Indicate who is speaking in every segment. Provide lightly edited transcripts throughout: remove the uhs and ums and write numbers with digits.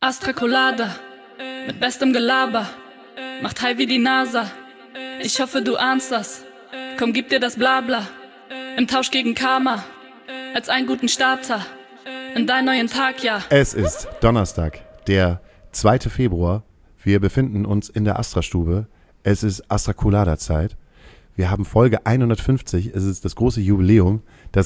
Speaker 1: Astra Colada, mit bestem Gelaber, macht high wie die NASA. Ich hoffe, du ahnst das. Komm, gib dir das Blabla. Im Tausch gegen Karma, als einen guten Starter in deinen neuen Tag, ja.
Speaker 2: Es ist Donnerstag, der 2. Februar. Wir befinden uns in der Astra-Stube. Es ist Astra Colada-Zeit. Wir haben Folge 150. Es ist das große Jubiläum.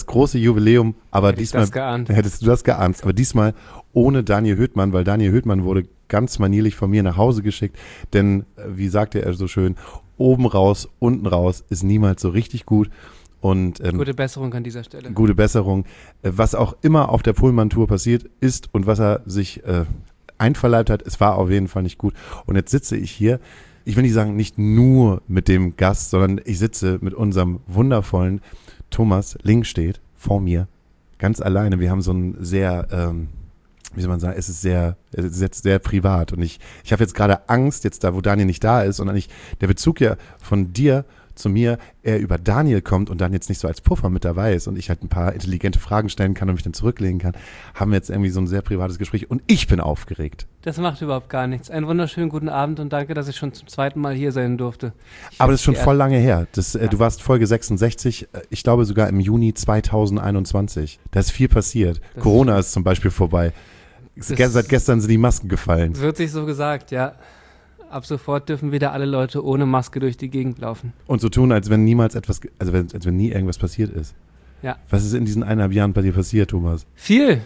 Speaker 2: Aber diesmal hättest du das geahnt. Aber diesmal ohne Daniel Höhtmann, weil Daniel Höhtmann wurde ganz manierlich von mir nach Hause geschickt. Denn, wie sagte er so schön, oben raus, unten raus ist niemals so richtig gut. Und,
Speaker 3: gute Besserung an dieser Stelle.
Speaker 2: Gute Besserung. Was auch immer auf der Pullman-Tour passiert ist und was er sich einverleibt hat, es war auf jeden Fall nicht gut. Und jetzt sitze ich hier, ich will nicht sagen, nicht nur mit dem Gast, sondern ich sitze mit unserem wundervollen Thomas Lingstedt vor mir, ganz alleine. Wir haben so ein sehr, wie soll man sagen, es ist jetzt sehr privat. Und ich habe jetzt gerade Angst, jetzt da, wo Daniel nicht da ist, und der Bezug ja von dir zu mir eher über Daniel kommt und dann jetzt nicht so als Puffer mit dabei ist und ich halt ein paar intelligente Fragen stellen kann und mich dann zurücklegen kann, haben wir jetzt irgendwie so ein sehr privates Gespräch und ich bin aufgeregt.
Speaker 3: Das macht überhaupt gar nichts. Einen wunderschönen guten Abend und danke, dass ich schon zum zweiten Mal hier sein durfte.
Speaker 2: Aber das ist schon voll lange her. Du warst Folge 66, ich glaube sogar im Juni 2021. Da ist viel passiert. Corona ist zum Beispiel vorbei. Seit gestern sind die Masken gefallen.
Speaker 3: Wird sich so gesagt, ja. Ab sofort dürfen wieder alle Leute ohne Maske durch die Gegend laufen.
Speaker 2: Und so tun, als wenn niemals als wenn nie irgendwas passiert ist.
Speaker 3: Ja.
Speaker 2: Was ist in diesen 1,5 Jahren bei dir passiert, Thomas?
Speaker 3: Viel.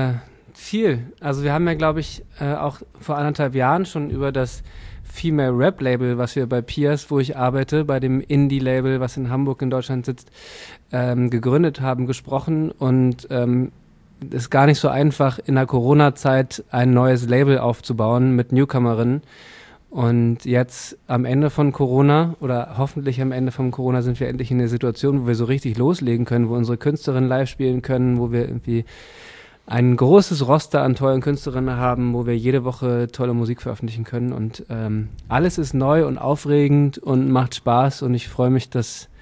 Speaker 3: Also wir haben ja, glaube ich, auch vor 1,5 Jahren schon über das Female Rap Label, was wir bei Piers, wo ich arbeite, bei dem Indie-Label, was in Hamburg in Deutschland sitzt, gegründet haben, gesprochen. Und es ist gar nicht so einfach, in der Corona-Zeit ein neues Label aufzubauen mit Newcomerinnen. Und jetzt am Ende von Corona oder hoffentlich am Ende von Corona sind wir endlich in der Situation, wo wir so richtig loslegen können, wo unsere Künstlerinnen live spielen können, wo wir irgendwie ein großes Roster an tollen Künstlerinnen haben, wo wir jede Woche tolle Musik veröffentlichen können. Und alles ist neu und aufregend und macht Spaß und ich freue mich,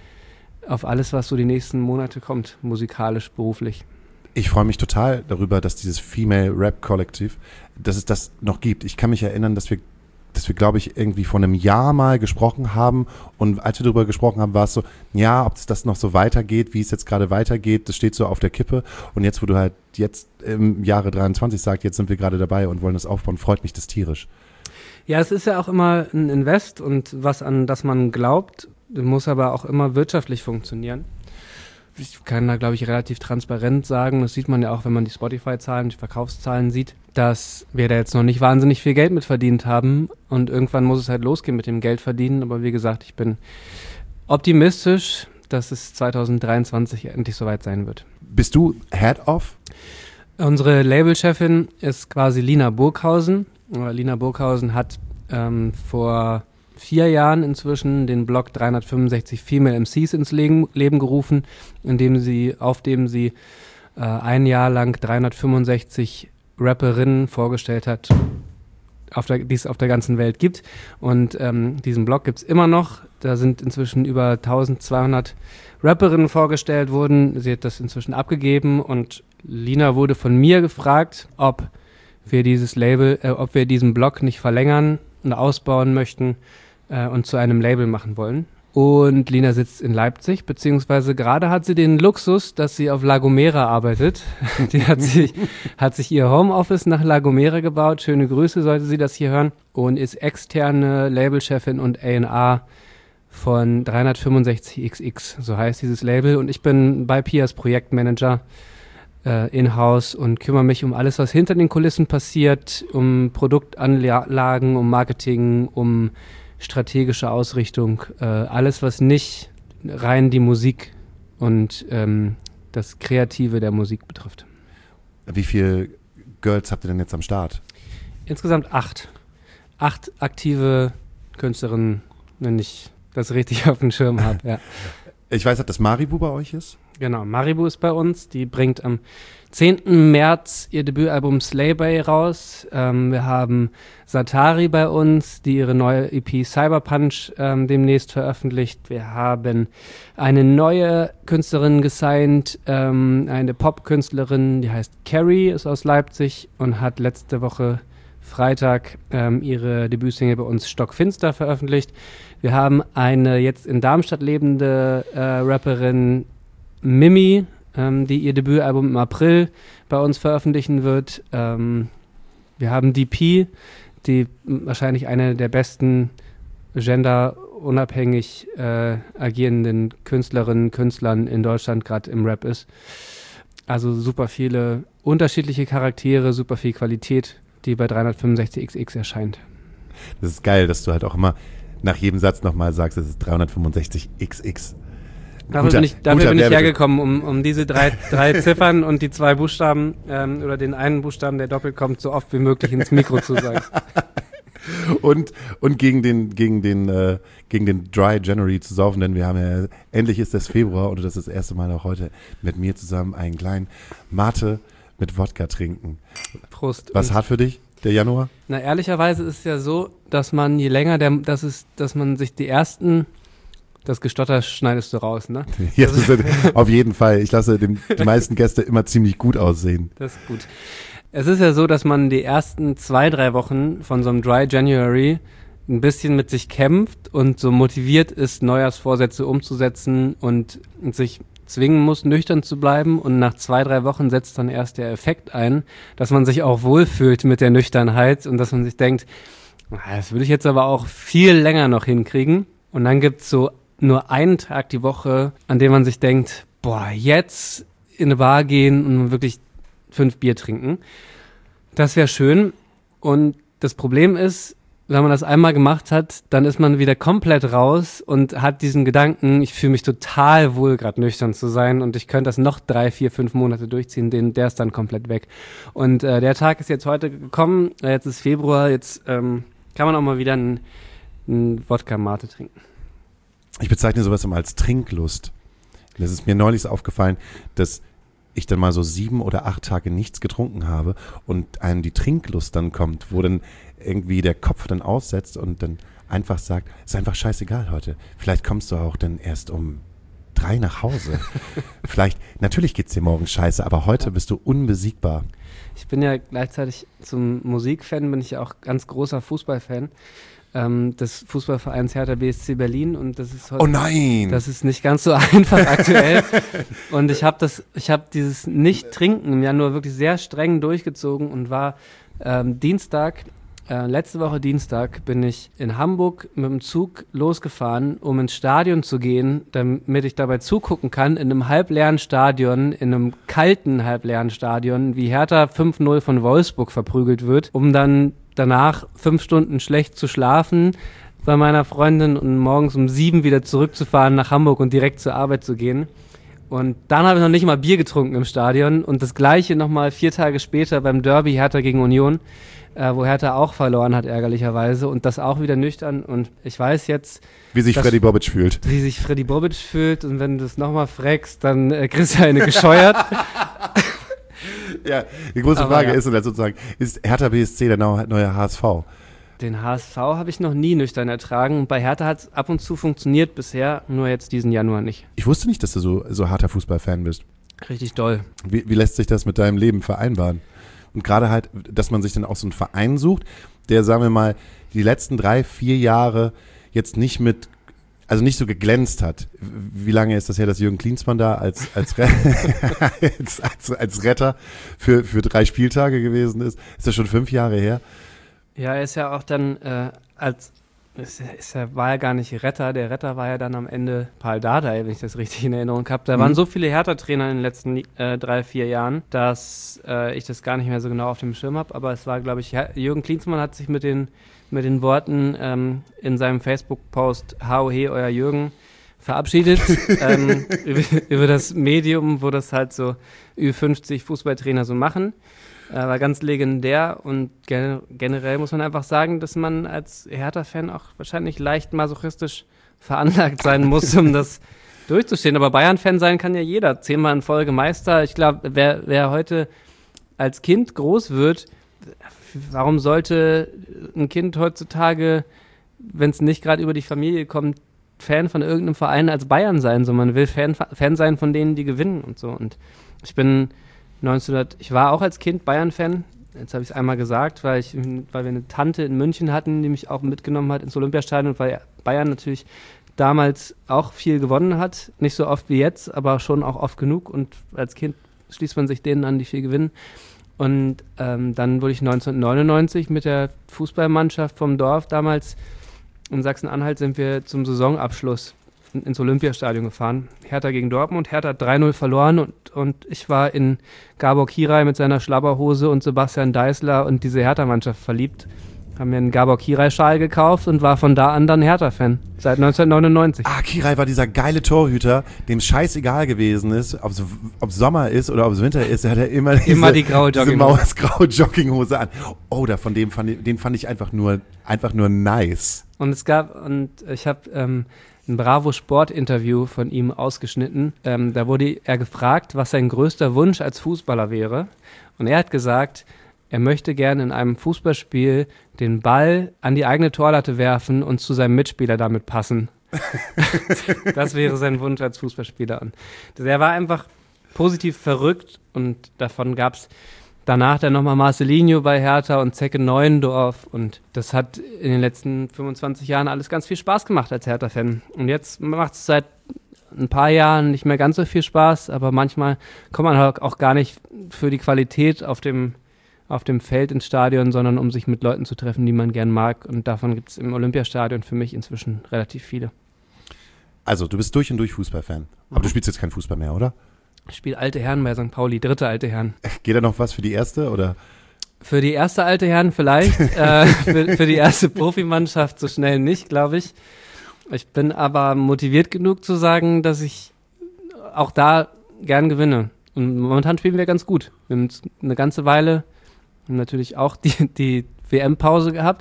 Speaker 3: auf alles, was so die nächsten Monate kommt, musikalisch, beruflich.
Speaker 2: Ich freue mich total darüber, dass dieses Female Rap Kollektiv, dass es das noch gibt. Ich kann mich erinnern, dass wir, glaube ich, irgendwie vor einem Jahr mal gesprochen haben und als wir darüber gesprochen haben, war es so, ja, ob das noch so weitergeht, wie es jetzt gerade weitergeht, das steht so auf der Kippe und jetzt, wo du halt jetzt im Jahre 23 sagst, jetzt sind wir gerade dabei und wollen das aufbauen, freut mich das tierisch.
Speaker 3: Ja, es ist ja auch immer ein Invest und was an das man glaubt, muss aber auch immer wirtschaftlich funktionieren. Ich kann da, glaube ich, relativ transparent sagen, das sieht man ja auch, wenn man die Spotify-Zahlen, die Verkaufszahlen sieht, dass wir da jetzt noch nicht wahnsinnig viel Geld mit verdient haben und irgendwann muss es halt losgehen mit dem Geld verdienen, aber wie gesagt, ich bin optimistisch, dass es 2023 endlich soweit sein wird.
Speaker 2: Bist du Head of?
Speaker 3: Unsere Labelchefin ist quasi Lina Burghausen. Lina Burghausen hat vor 4 Jahren inzwischen den Blog 365 Female MCs ins Leben gerufen, auf dem sie ein Jahr lang 365 Rapperinnen vorgestellt hat, die es auf der ganzen Welt gibt. Und diesen Blog gibt es immer noch. Da sind inzwischen über 1200 Rapperinnen vorgestellt worden. Sie hat das inzwischen abgegeben und Lina wurde von mir gefragt, ob wir diesen Blog nicht verlängern und ausbauen möchten und zu einem Label machen wollen. Und Lina sitzt in Leipzig, beziehungsweise gerade hat sie den Luxus, dass sie auf La Gomera arbeitet. Die hat sich ihr Homeoffice nach La Gomera gebaut. Schöne Grüße, sollte sie das hier hören. Und ist externe Labelchefin und A&R von 365XX, so heißt dieses Label. Und ich bin bei Piers Projektmanager in-house und kümmere mich um alles, was hinter den Kulissen passiert, um Produktanlagen, um Marketing, um strategische Ausrichtung, alles, was nicht rein die Musik und das Kreative der Musik betrifft.
Speaker 2: Wie viele Girls habt ihr denn jetzt am Start?
Speaker 3: Insgesamt 8. 8 aktive Künstlerinnen, wenn ich das richtig auf dem Schirm habe, ja.
Speaker 2: Ich weiß, dass Maribu bei euch ist.
Speaker 3: Genau, Maribu ist bei uns. Die bringt am 10. März ihr Debütalbum Slaybay raus. Wir haben Satari bei uns, die ihre neue EP Cyberpunch demnächst veröffentlicht. Wir haben eine neue Künstlerin gesigned, eine Pop-Künstlerin, die heißt Carrie, ist aus Leipzig und hat letzte Woche Freitag ihre Debütsingle bei uns Stockfinster veröffentlicht. Wir haben eine jetzt in Darmstadt lebende Rapperin Mimi, die ihr Debütalbum im April bei uns veröffentlichen wird. Wir haben DP, die wahrscheinlich eine der besten genderunabhängig agierenden Künstlerinnen, Künstlern in Deutschland gerade im Rap ist. Also super viele unterschiedliche Charaktere, super viel Qualität, die bei 365XX erscheint.
Speaker 2: Das ist geil, dass du halt auch immer nach jedem Satz nochmal sagst, es ist 365XX.
Speaker 3: Dafür bin ich hergekommen, um diese drei Ziffern und die 2 Buchstaben oder den einen Buchstaben, der doppelt kommt, so oft wie möglich ins Mikro zu sagen.
Speaker 2: Und gegen den Dry January zu saufen, denn wir haben ja, endlich ist das Februar und das ist das erste Mal auch heute mit mir zusammen einen kleinen Mate mit Wodka trinken.
Speaker 3: Prost.
Speaker 2: Was hart für dich, der Januar?
Speaker 3: Na, ehrlicherweise ist es ja so, dass man je länger, dass man sich die ersten, das Gestotter schneidest du raus, ne?
Speaker 2: Ja, auf jeden Fall. Ich lasse die meisten Gäste immer ziemlich gut aussehen.
Speaker 3: Das ist gut. Es ist ja so, dass man die ersten 2-3 Wochen von so einem Dry January ein bisschen mit sich kämpft und so motiviert ist, Neujahrsvorsätze umzusetzen und sich zwingen muss, nüchtern zu bleiben. Und nach 2-3 Wochen setzt dann erst der Effekt ein, dass man sich auch wohlfühlt mit der Nüchternheit und dass man sich denkt, das würde ich jetzt aber auch viel länger noch hinkriegen. Und dann gibt's so nur einen Tag die Woche, an dem man sich denkt, jetzt in eine Bar gehen und wirklich 5 Bier trinken. Das wäre schön. Und das Problem ist, wenn man das einmal gemacht hat, dann ist man wieder komplett raus und hat diesen Gedanken, ich fühle mich total wohl, gerade nüchtern zu sein und ich könnte das noch 3, 4, 5 Monate durchziehen, der ist dann komplett weg. Und der Tag ist jetzt heute gekommen, jetzt ist Februar, jetzt kann man auch mal wieder einen Wodka-Mate trinken.
Speaker 2: Ich bezeichne sowas immer als Trinklust. Das ist mir neulich aufgefallen, dass ich dann mal so 7 oder 8 Tage nichts getrunken habe und einem die Trinklust dann kommt, wo dann irgendwie der Kopf dann aussetzt und dann einfach sagt, ist einfach scheißegal heute. Vielleicht kommst du auch dann erst um 3 nach Hause. Natürlich geht's dir morgen scheiße, aber heute bist du unbesiegbar.
Speaker 3: Ich bin ja gleichzeitig zum Musikfan, bin ich ja auch ganz großer Fußballfan. Des Fußballvereins Hertha BSC Berlin und das ist heute,
Speaker 2: oh nein!
Speaker 3: Das ist nicht ganz so einfach aktuell und ich habe dieses Nicht-Trinken im Januar wirklich sehr streng durchgezogen und war letzte Woche Dienstag bin ich in Hamburg mit dem Zug losgefahren, um ins Stadion zu gehen, damit ich dabei zugucken kann, in einem halbleeren Stadion, in einem kalten halbleeren Stadion, wie Hertha 5-0 von Wolfsburg verprügelt wird, um dann danach 5 Stunden schlecht zu schlafen bei meiner Freundin und morgens um 7 wieder zurückzufahren nach Hamburg und direkt zur Arbeit zu gehen. Und dann habe ich noch nicht mal Bier getrunken im Stadion und das Gleiche nochmal 4 Tage später beim Derby Hertha gegen Union, wo Hertha auch verloren hat, ärgerlicherweise, und das auch wieder nüchtern. Und ich weiß jetzt,
Speaker 2: wie sich Freddy Bobic fühlt.
Speaker 3: Wie sich Freddy Bobic fühlt und wenn du es nochmal fragst, dann kriegst du eine gescheuert.
Speaker 2: Ja, die große Frage ist dann sozusagen, ist Hertha BSC der neue HSV?
Speaker 3: Den HSV habe ich noch nie nüchtern ertragen. Bei Hertha hat es ab und zu funktioniert bisher, nur jetzt diesen Januar nicht.
Speaker 2: Ich wusste nicht, dass du so harter Fußballfan bist.
Speaker 3: Richtig doll.
Speaker 2: Wie lässt sich das mit deinem Leben vereinbaren? Und gerade halt, dass man sich dann auch so einen Verein sucht, der, sagen wir mal, die letzten 3, 4 Jahre jetzt nicht so geglänzt hat. Wie lange ist das her, dass Jürgen Klinsmann da als Retter für 3 Spieltage gewesen ist? Ist das schon 5 Jahre her?
Speaker 3: Ja, er ist ja auch dann war ja gar nicht Retter. Der Retter war ja dann am Ende Paul Dardai, wenn ich das richtig in Erinnerung habe. Da waren so viele Hertha-Trainer in den letzten 3, 4 Jahren, dass ich das gar nicht mehr so genau auf dem Schirm habe. Aber es war, glaube ich, Jürgen Klinsmann hat sich mit den Worten in seinem Facebook-Post "Hau he, euer Jürgen" verabschiedet über das Medium, wo das halt so Ü50 Fußballtrainer so machen. War ganz legendär und generell muss man einfach sagen, dass man als Hertha-Fan auch wahrscheinlich leicht masochistisch veranlagt sein muss, um das durchzustehen. Aber Bayern-Fan sein kann ja jeder. 10-mal in Folge Meister. Ich glaube, wer heute als Kind groß wird, warum sollte ein Kind heutzutage, wenn es nicht gerade über die Familie kommt, Fan von irgendeinem Verein als Bayern sein? So, man will Fan sein von denen, die gewinnen und so. Und ich war auch als Kind Bayern-Fan. Jetzt habe ich es einmal gesagt, weil wir eine Tante in München hatten, die mich auch mitgenommen hat ins Olympiastadion, weil Bayern natürlich damals auch viel gewonnen hat. Nicht so oft wie jetzt, aber schon auch oft genug. Und als Kind schließt man sich denen an, die viel gewinnen. Und dann wurde ich 1999 mit der Fußballmannschaft vom Dorf damals in Sachsen-Anhalt sind wir zum Saisonabschluss ins Olympiastadion gefahren. Hertha gegen Dortmund. Hertha hat 3-0 verloren und ich war in Gabor Kirai mit seiner Schlabberhose und Sebastian Deißler und diese Hertha-Mannschaft verliebt. Haben mir einen Gabor Kirai-Schal gekauft und war von da an dann Hertha-Fan. Seit 1999.
Speaker 2: Kirai war dieser geile Torhüter, dem scheißegal gewesen ist, ob es Sommer ist oder ob es Winter ist. Er hat ja immer
Speaker 3: die graue
Speaker 2: graue Jogginghose an. Oh, den fand ich einfach nur nice.
Speaker 3: Und ich habe ein Bravo-Sport-Interview von ihm ausgeschnitten. Da wurde er gefragt, was sein größter Wunsch als Fußballer wäre. Und er hat gesagt, er möchte gerne in einem Fußballspiel den Ball an die eigene Torlatte werfen und zu seinem Mitspieler damit passen. Das wäre sein Wunsch als Fußballspieler. Und er war einfach positiv verrückt und davon gab es danach dann nochmal Marcelinho bei Hertha und Zecke Neuendorf und das hat in den letzten 25 Jahren alles ganz viel Spaß gemacht als Hertha-Fan. Und jetzt macht es seit ein paar Jahren nicht mehr ganz so viel Spaß, aber manchmal kommt man halt auch gar nicht für die Qualität auf dem Feld ins Stadion, sondern um sich mit Leuten zu treffen, die man gern mag. Und davon gibt es im Olympiastadion für mich inzwischen relativ viele.
Speaker 2: Also, du bist durch und durch Fußballfan. Aber du spielst jetzt keinen Fußball mehr, oder?
Speaker 3: Ich spiele alte Herren bei St. Pauli, dritte alte Herren.
Speaker 2: Geht da noch was für die erste, oder?
Speaker 3: Für die erste alte Herren vielleicht. für die erste Profimannschaft so schnell nicht, glaube ich. Ich bin aber motiviert genug zu sagen, dass ich auch da gern gewinne. Und momentan spielen wir ganz gut. Wir haben eine ganze Weile natürlich auch die WM-Pause gehabt,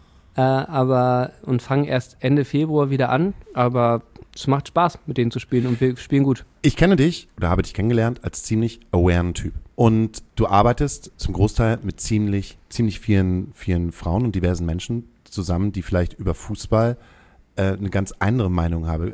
Speaker 3: und fangen erst Ende Februar wieder an. Aber es macht Spaß, mit denen zu spielen und wir spielen gut.
Speaker 2: Ich kenne dich oder habe dich kennengelernt als ziemlich awaren Typ. Und du arbeitest zum Großteil mit ziemlich vielen Frauen und diversen Menschen zusammen, die vielleicht über Fußball eine ganz andere Meinung haben.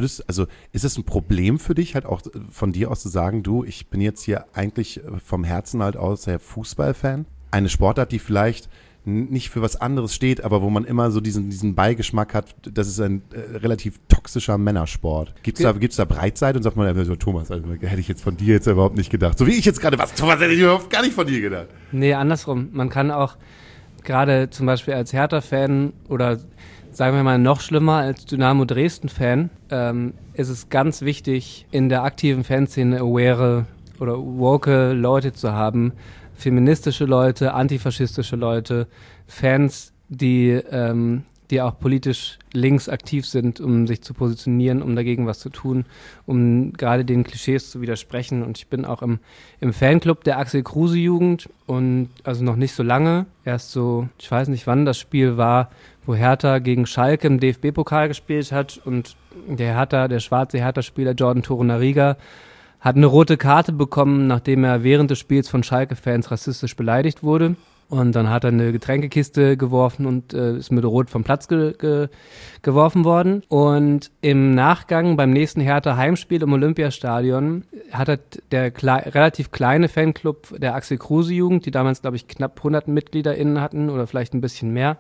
Speaker 2: Ist es ein Problem für dich, halt auch von dir aus zu sagen, du, ich bin jetzt hier eigentlich vom Herzen halt aus sehr Fußballfan? Eine Sportart, die vielleicht nicht für was anderes steht, aber wo man immer so diesen Beigeschmack hat, das ist ein relativ toxischer Männersport. Gibt's da Breitseite und sagt man, also, Thomas, also, hätte ich jetzt von dir jetzt überhaupt nicht gedacht. So wie ich jetzt gerade, Thomas, hätte ich überhaupt gar nicht von dir gedacht.
Speaker 3: Nee, andersrum. Man kann auch gerade zum Beispiel als Hertha-Fan oder sagen wir mal noch schlimmer als Dynamo Dresden-Fan, ist es ganz wichtig, in der aktiven Fanszene aware oder woke Leute zu haben, feministische Leute, antifaschistische Leute, Fans, die auch politisch links aktiv sind, um sich zu positionieren, um dagegen was zu tun, um gerade den Klischees zu widersprechen. Und ich bin auch im Fanclub der Axel Kruse Jugend und also noch nicht so lange, erst so, ich weiß nicht wann das Spiel war, wo Hertha gegen Schalke im DFB-Pokal gespielt hat und der schwarze Hertha-Spieler Jordan Torunariga hat eine rote Karte bekommen, nachdem er während des Spiels von Schalke-Fans rassistisch beleidigt wurde. Und dann hat er eine Getränkekiste geworfen und ist mit Rot vom Platz geworfen worden. Und im Nachgang beim nächsten Hertha-Heimspiel im Olympiastadion hat der relativ kleine Fanclub der Axel Kruse Jugend, die damals, glaube ich, knapp 100 MitgliederInnen hatten oder vielleicht ein bisschen mehr,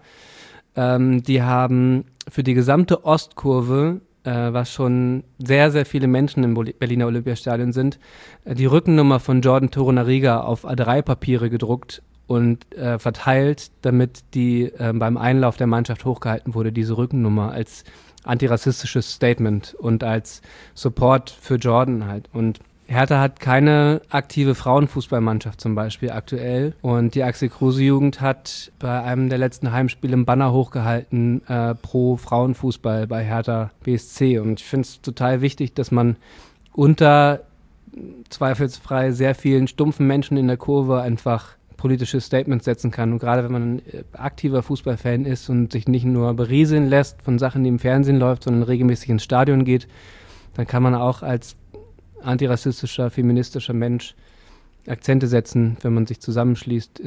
Speaker 3: die haben für die gesamte Ostkurve, was schon sehr, sehr viele Menschen im Berliner Olympiastadion sind, die Rückennummer von Jordan Torunariga auf A3-Papiere gedruckt und verteilt, damit die beim Einlauf der Mannschaft hochgehalten wurde, diese Rückennummer als antirassistisches Statement und als Support für Jordan halt. Und Hertha hat keine aktive Frauenfußballmannschaft zum Beispiel aktuell und die Axel Kruse Jugend hat bei einem der letzten Heimspiele einen Banner hochgehalten pro Frauenfußball bei Hertha BSC und ich finde es total wichtig, dass man unter zweifelsfrei sehr vielen stumpfen Menschen in der Kurve einfach politische Statements setzen kann und gerade wenn man ein aktiver Fußballfan ist und sich nicht nur berieseln lässt von Sachen, die im Fernsehen läuft, sondern regelmäßig ins Stadion geht, dann kann man auch als antirassistischer, feministischer Mensch Akzente setzen, wenn man sich zusammenschließt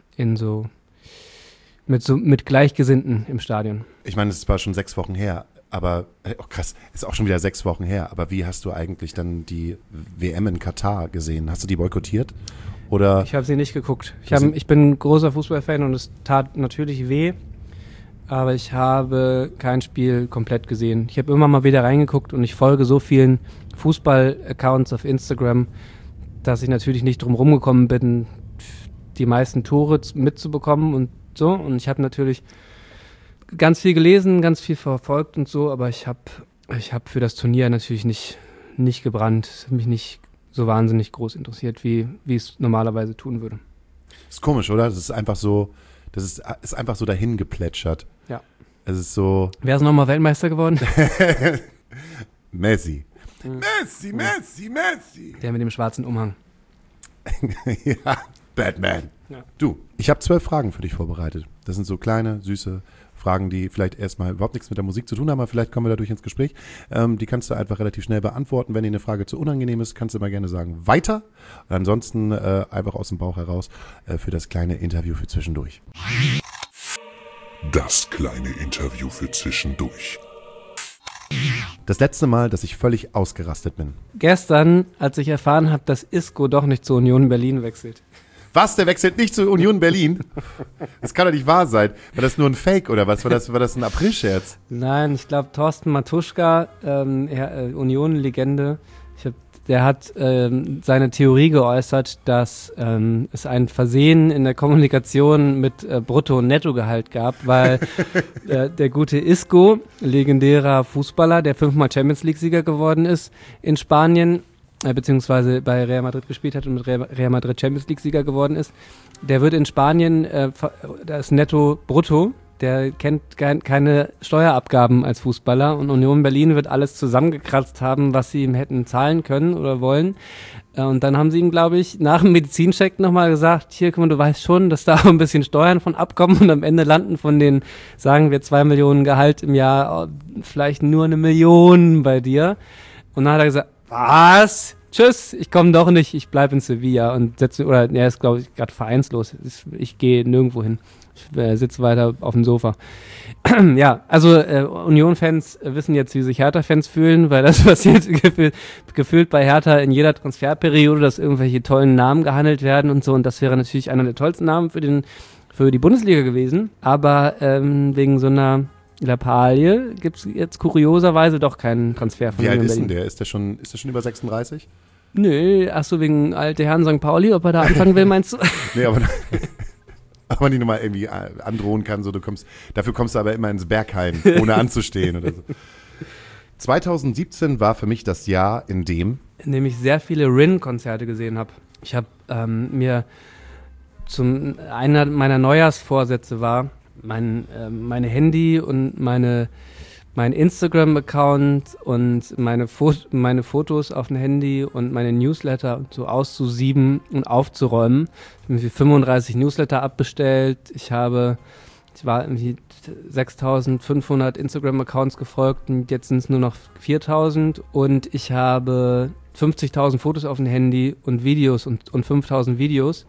Speaker 3: mit Gleichgesinnten im Stadion.
Speaker 2: Ich meine, es war schon 6 Wochen her, aber, krass, ist auch schon wieder 6 Wochen her, aber wie hast du eigentlich dann die WM in Katar gesehen? Hast du die boykottiert? Oder?
Speaker 3: Ich habe sie nicht geguckt. Ich bin ein großer Fußballfan und es tat natürlich weh, aber ich habe kein Spiel komplett gesehen. Ich habe immer mal wieder reingeguckt und ich folge so vielen Fußball-Accounts auf Instagram, dass ich natürlich nicht drum rumgekommen bin, die meisten Tore mitzubekommen und so. Und ich habe natürlich ganz viel gelesen, ganz viel verfolgt und so, aber ich hab für das Turnier natürlich nicht gebrannt. Es hat mich nicht so wahnsinnig groß interessiert, wie es normalerweise tun würde.
Speaker 2: Ist komisch, oder? Das ist einfach so dahin geplätschert.
Speaker 3: Ja.
Speaker 2: Es ist so.
Speaker 3: Wer ist nochmal Weltmeister geworden?
Speaker 2: Messi. Messi.
Speaker 3: Der mit dem schwarzen Umhang.
Speaker 2: Ja, Batman. Ja. Du, ich habe 12 Fragen für dich vorbereitet. Das sind so kleine, süße Fragen, die vielleicht erstmal überhaupt nichts mit der Musik zu tun haben, aber vielleicht kommen wir dadurch ins Gespräch. Die kannst du einfach relativ schnell beantworten. Wenn dir eine Frage zu unangenehm ist, kannst du immer gerne sagen, weiter. Und ansonsten einfach aus dem Bauch heraus für das kleine Interview für zwischendurch.
Speaker 4: Das kleine Interview für zwischendurch.
Speaker 2: Das letzte Mal, dass ich völlig ausgerastet bin.
Speaker 3: Gestern, als ich erfahren habe, dass Isco doch nicht zur Union Berlin wechselt.
Speaker 2: Was? Der wechselt nicht zur Union Berlin? Das kann doch nicht wahr sein. War das nur ein Fake oder was? War das ein Aprilscherz?
Speaker 3: Nein, ich glaube, Thorsten Matuschka, Union-Legende, der hat seine Theorie geäußert, dass es ein Versehen in der Kommunikation mit Brutto- und Nettogehalt gab, weil der gute Isco, legendärer Fußballer, der 5-mal Champions-League-Sieger geworden ist in Spanien, beziehungsweise bei Real Madrid gespielt hat und mit Real Madrid Champions League-Sieger geworden ist, der wird in Spanien, das Netto Brutto, der kennt keine Steuerabgaben als Fußballer und Union Berlin wird alles zusammengekratzt haben, was sie ihm hätten zahlen können oder wollen. Und dann haben sie ihm, glaube ich, nach dem Medizincheck nochmal gesagt, hier, guck mal, du weißt schon, dass da auch ein bisschen Steuern von abkommen und am Ende landen von den, sagen wir, 2 Millionen Gehalt im Jahr vielleicht nur 1 Million bei dir. Und dann hat er gesagt, was? Tschüss, ich komme doch nicht, ich bleibe in Sevilla und er ist, glaube ich, gerade vereinslos. Ich gehe nirgendwo hin. Ich sitze weiter auf dem Sofa. Ja, also Union-Fans wissen jetzt, wie sich Hertha-Fans fühlen, weil das passiert gefühlt bei Hertha in jeder Transferperiode, dass irgendwelche tollen Namen gehandelt werden und so. Und das wäre natürlich einer der tollsten Namen für die Bundesliga gewesen. Aber wegen so einer Lappalie gibt es jetzt kurioserweise doch keinen Transfer von
Speaker 2: Union
Speaker 3: Berlin.
Speaker 2: Wie alt ist denn der? Ist der schon über 36?
Speaker 3: Nö, achso, wegen alte Herren St. Pauli, ob er da anfangen will, meinst du?
Speaker 2: Nee, aber man die nochmal irgendwie androhen kann, so dafür kommst du aber immer ins Berghain, ohne anzustehen oder so. 2017 war für mich das Jahr, in dem
Speaker 3: ich sehr viele Rin-Konzerte gesehen habe. Ich habe mir einer meiner Neujahrsvorsätze war, meine Handy und mein Instagram-Account und meine Fotos auf dem Handy und meine Newsletter und so auszusieben und aufzuräumen. Ich habe irgendwie 35 Newsletter abbestellt. Ich war irgendwie 6.500 Instagram-Accounts gefolgt und jetzt sind es nur noch 4.000 und ich habe 50.000 Fotos auf dem Handy und Videos und 5.000 Videos.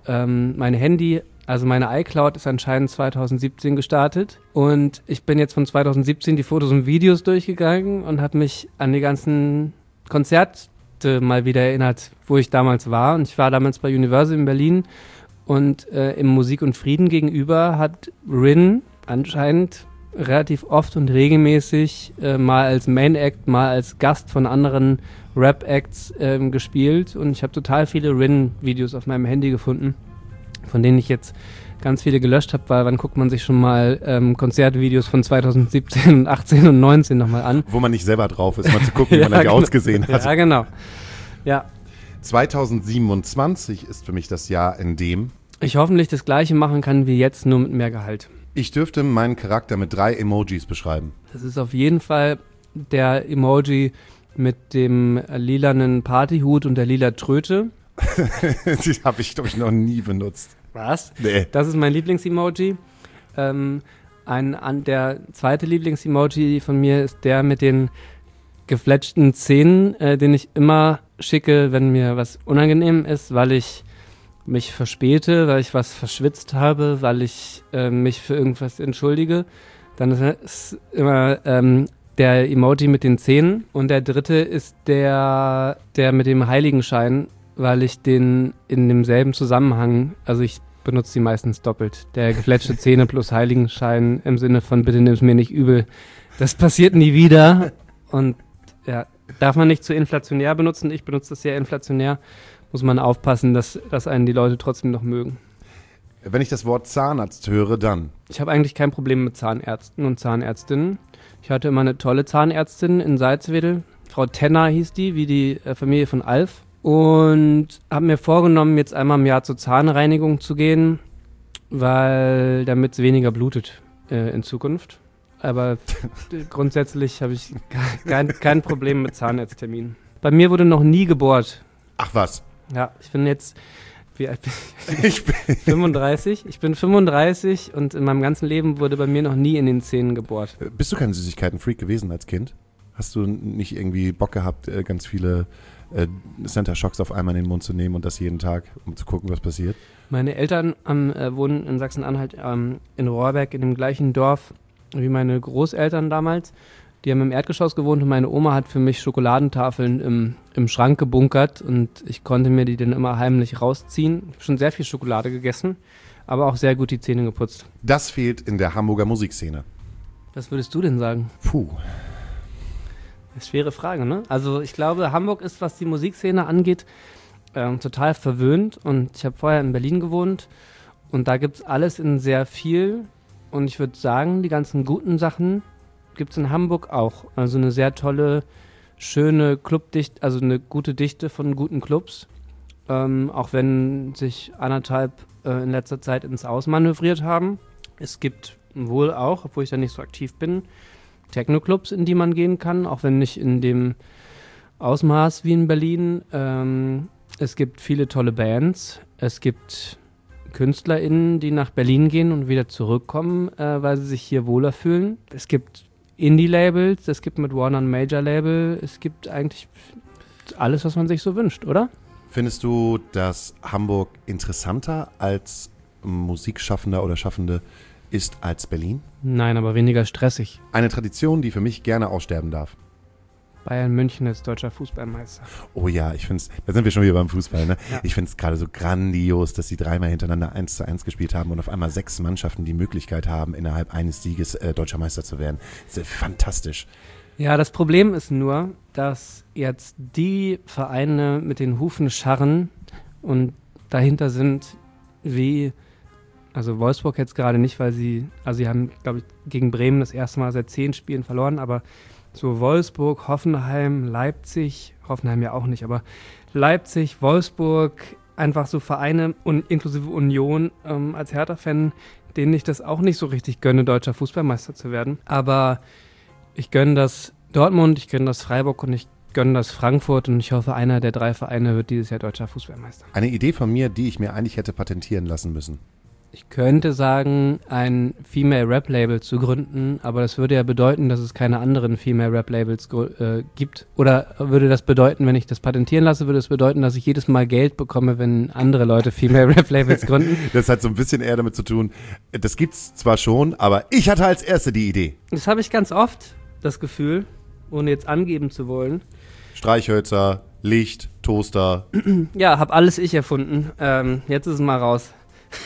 Speaker 3: Meine iCloud ist anscheinend 2017 gestartet und ich bin jetzt von 2017 die Fotos und Videos durchgegangen und habe mich an die ganzen Konzerte mal wieder erinnert, wo ich damals war. Und ich war damals bei Universal in Berlin und im Musik und Frieden gegenüber hat Rin anscheinend relativ oft und regelmäßig mal als Main Act, mal als Gast von anderen Rap-Acts gespielt und ich habe total viele Rin-Videos auf meinem Handy gefunden, von denen ich jetzt ganz viele gelöscht habe, weil wann guckt man sich schon mal Konzertvideos von 2017 und 18 und 19 nochmal an.
Speaker 2: Wo man nicht selber drauf ist, mal zu gucken, wie man eigentlich ausgesehen hat.
Speaker 3: Ja, genau. Ja.
Speaker 2: 2027 ist für mich das Jahr, in dem
Speaker 3: ich hoffentlich das Gleiche machen kann wie jetzt, nur mit mehr Gehalt.
Speaker 2: Ich dürfte meinen Charakter mit 3 Emojis beschreiben.
Speaker 3: Das ist auf jeden Fall der Emoji mit dem lilanen Partyhut und der lila Tröte.
Speaker 2: Die habe ich, glaube ich, noch nie benutzt.
Speaker 3: Was?
Speaker 2: Nee.
Speaker 3: Das ist mein Lieblings-Emoji. Der zweite Lieblings-Emoji von mir ist der mit den gefletschten Zähnen, den ich immer schicke, wenn mir was unangenehm ist, weil ich mich verspäte, weil ich was verschwitzt habe, weil ich mich für irgendwas entschuldige. Dann ist immer der Emoji mit den Zähnen und der dritte ist der mit dem Heiligenschein weil ich den in demselben Zusammenhang, also ich benutze die meistens doppelt. Der gefletschte Zähne plus Heiligenschein im Sinne von bitte nimm's mir nicht übel. Das passiert nie wieder. Und ja, darf man nicht zu inflationär benutzen. Ich benutze das sehr inflationär. Muss man aufpassen, dass einen die Leute trotzdem noch mögen.
Speaker 2: Wenn ich das Wort Zahnarzt höre, dann?
Speaker 3: Ich habe eigentlich kein Problem mit Zahnärzten und Zahnärztinnen. Ich hatte immer eine tolle Zahnärztin in Salzwedel. Frau Tenner hieß die, wie die Familie von Alf. Und habe mir vorgenommen, jetzt einmal im Jahr zur Zahnreinigung zu gehen, weil damit es weniger blutet in Zukunft. Aber grundsätzlich habe ich kein Problem mit Zahnarztterminen. Bei mir wurde noch nie gebohrt.
Speaker 2: Ach was?
Speaker 3: Ja, ich bin jetzt, wie alt bin ich? Ich bin 35. Ich bin 35 und in meinem ganzen Leben wurde bei mir noch nie in den Zähnen gebohrt.
Speaker 2: Bist du kein Süßigkeiten-Freak gewesen als Kind? Hast du nicht irgendwie Bock gehabt, ganz viele Center Shocks auf einmal in den Mund zu nehmen und das jeden Tag, um zu gucken, was passiert?
Speaker 3: Meine Eltern wohnen in Sachsen-Anhalt in Rohrberg, in dem gleichen Dorf wie meine Großeltern damals. Die haben im Erdgeschoss gewohnt und meine Oma hat für mich Schokoladentafeln im Schrank gebunkert und ich konnte mir die dann immer heimlich rausziehen. Ich habe schon sehr viel Schokolade gegessen, aber auch sehr gut die Zähne geputzt.
Speaker 2: Das fehlt in der Hamburger Musikszene.
Speaker 3: Was würdest du denn sagen?
Speaker 2: Puh.
Speaker 3: Das ist eine schwere Frage, ne? Also ich glaube, Hamburg ist, was die Musikszene angeht, total verwöhnt. Und ich habe vorher in Berlin gewohnt und da gibt es alles in sehr viel. Und ich würde sagen, die ganzen guten Sachen gibt es in Hamburg auch. Also eine sehr tolle, schöne Clubdichte, also eine gute Dichte von guten Clubs. Auch wenn sich 1,5 in letzter Zeit ins Ausmanövriert haben. Es gibt wohl auch, obwohl ich da nicht so aktiv bin, Techno-Clubs, in die man gehen kann, auch wenn nicht in dem Ausmaß wie in Berlin. Es gibt viele tolle Bands. Es gibt KünstlerInnen, die nach Berlin gehen und wieder zurückkommen, weil sie sich hier wohler fühlen. Es gibt Indie-Labels, es gibt mit Warner ein Major-Label. Es gibt eigentlich alles, was man sich so wünscht, oder?
Speaker 2: Findest du, dass Hamburg interessanter als Musikschaffender oder Schaffende ist als Berlin?
Speaker 3: Nein, aber weniger stressig.
Speaker 2: Eine Tradition, die für mich gerne aussterben darf.
Speaker 3: Bayern München ist deutscher Fußballmeister.
Speaker 2: Oh ja, ich finde es, da sind wir schon wieder beim Fußball, ne?
Speaker 3: Ja.
Speaker 2: Ich finde es gerade so grandios, dass sie 3-mal hintereinander 1:1 gespielt haben und auf einmal 6 Mannschaften die Möglichkeit haben, innerhalb eines Sieges deutscher Meister zu werden. Das ist fantastisch.
Speaker 3: Ja, das Problem ist nur, dass jetzt die Vereine mit den Hufen scharren und dahinter sind also Wolfsburg jetzt gerade nicht, weil sie haben, glaube ich, gegen Bremen das erste Mal seit 10 Spielen verloren, aber so Wolfsburg, Hoffenheim, Leipzig, Hoffenheim ja auch nicht, aber Leipzig, Wolfsburg, einfach so Vereine und inklusive Union als Hertha-Fan, denen ich das auch nicht so richtig gönne, deutscher Fußballmeister zu werden. Aber ich gönne das Dortmund, ich gönne das Freiburg und ich gönne das Frankfurt und ich hoffe, einer der 3 Vereine wird dieses Jahr deutscher Fußballmeister.
Speaker 2: Eine Idee von mir, die ich mir eigentlich hätte patentieren lassen müssen.
Speaker 3: Ich könnte sagen, ein Female Rap Label zu gründen, aber das würde ja bedeuten, dass es keine anderen Female Rap Labels gibt. Oder würde das bedeuten, wenn ich das patentieren lasse, würde es bedeuten, dass ich jedes Mal Geld bekomme, wenn andere Leute Female Rap Labels gründen?
Speaker 2: Das hat so ein bisschen eher damit zu tun, das gibt's zwar schon, aber ich hatte als Erste die Idee.
Speaker 3: Das habe ich ganz oft, das Gefühl, ohne jetzt angeben zu wollen.
Speaker 2: Streichhölzer, Licht, Toaster.
Speaker 3: Ja, habe alles ich erfunden. Jetzt ist es mal raus.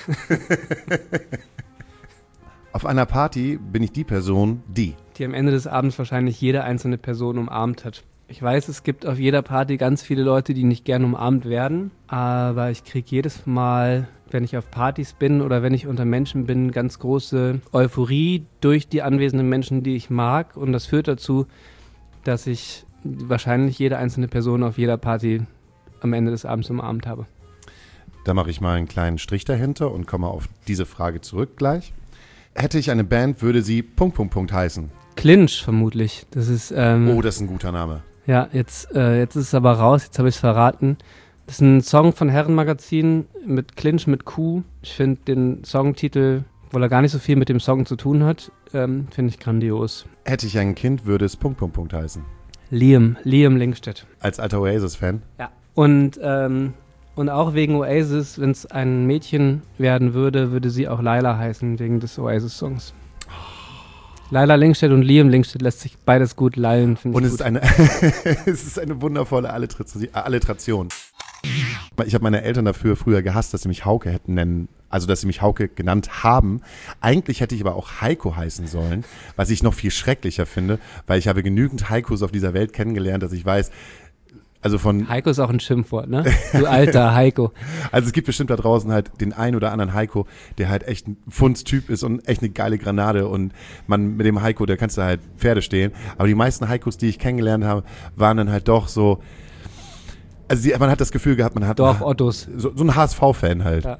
Speaker 2: Auf einer Party bin ich die Person, die
Speaker 3: am Ende des Abends wahrscheinlich jede einzelne Person umarmt hat. Ich weiß, es gibt auf jeder Party ganz viele Leute, die nicht gern umarmt werden, aber ich kriege jedes Mal, wenn ich auf Partys bin oder wenn ich unter Menschen bin, ganz große Euphorie durch die anwesenden Menschen, die ich mag, und das führt dazu, dass ich wahrscheinlich jede einzelne Person auf jeder Party am Ende des Abends umarmt habe.
Speaker 2: Da mache ich mal einen kleinen Strich dahinter und komme auf diese Frage zurück gleich. Hätte ich eine Band, würde sie ... heißen.
Speaker 3: Clinch vermutlich. Das ist,
Speaker 2: Oh, das ist ein guter Name.
Speaker 3: Ja, jetzt ist es aber raus, jetzt habe ich es verraten. Das ist ein Song von Herrenmagazin mit Clinch mit Q. Ich finde den Songtitel, obwohl er gar nicht so viel mit dem Song zu tun hat, finde ich grandios.
Speaker 2: Hätte ich ein Kind, würde es ... heißen.
Speaker 3: Liam Lingstedt.
Speaker 2: Als alter Oasis-Fan?
Speaker 3: Ja. Und auch wegen Oasis, wenn es ein Mädchen werden würde, würde sie auch Laila heißen, wegen des Oasis-Songs. Laila Lingstedt und Liam Lingstedt lässt sich beides gut leihen, finde ich.
Speaker 2: Und es ist eine wundervolle Alliteration. Ich habe meine Eltern dafür früher gehasst, dass sie mich Hauke hätten nennen, also dass sie mich Hauke genannt haben. Eigentlich hätte ich aber auch Heiko heißen sollen, was ich noch viel schrecklicher finde, weil ich habe genügend Heikos auf dieser Welt kennengelernt, dass ich weiß, also von...
Speaker 3: Heiko ist auch ein Schimpfwort, ne? Du alter Heiko.
Speaker 2: Also es gibt bestimmt da draußen halt den einen oder anderen Heiko, der halt echt ein Fundstyp ist und echt eine geile Granate und mit dem Heiko, da kannst du halt Pferde stehlen. Aber die meisten Heikos, die ich kennengelernt habe, waren dann halt doch so, also man hat das Gefühl gehabt, man hat
Speaker 3: Dorf-Ottos.
Speaker 2: So ein HSV-Fan halt. Ja.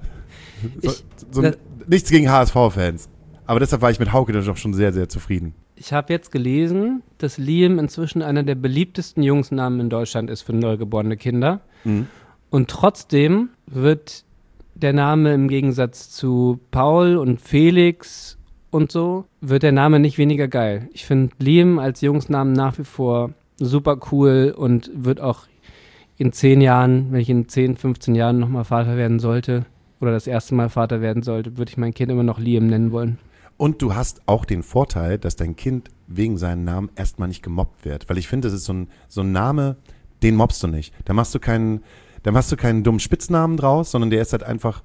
Speaker 2: Nichts gegen HSV-Fans. Aber deshalb war ich mit Hauke dann doch schon sehr, sehr zufrieden.
Speaker 3: Ich habe jetzt gelesen, dass Liam inzwischen einer der beliebtesten Jungsnamen in Deutschland ist für neugeborene Kinder. Mhm. Und trotzdem wird der Name im Gegensatz zu Paul und Felix und so, wird der Name nicht weniger geil. Ich finde Liam als Jungsnamen nach wie vor super cool und wird auch in 10 Jahren, wenn ich in 10, 15 Jahren nochmal Vater werden sollte oder das erste Mal Vater werden sollte, würde ich mein Kind immer noch Liam nennen wollen.
Speaker 2: Und du hast auch den Vorteil, dass dein Kind wegen seinem Namen erstmal nicht gemobbt wird. Weil ich finde, das ist so ein Name, den mobbst du nicht. Da machst du keinen dummen Spitznamen draus, sondern der ist halt einfach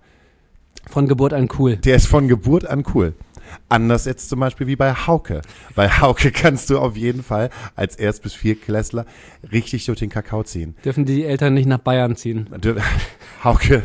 Speaker 3: von Geburt an cool.
Speaker 2: Der ist von Geburt an cool. Anders jetzt zum Beispiel wie bei Hauke. Bei Hauke kannst du auf jeden Fall als Erst- bis Viertklässler richtig durch den Kakao ziehen.
Speaker 3: Dürfen die Eltern nicht nach Bayern ziehen?
Speaker 2: Hauke.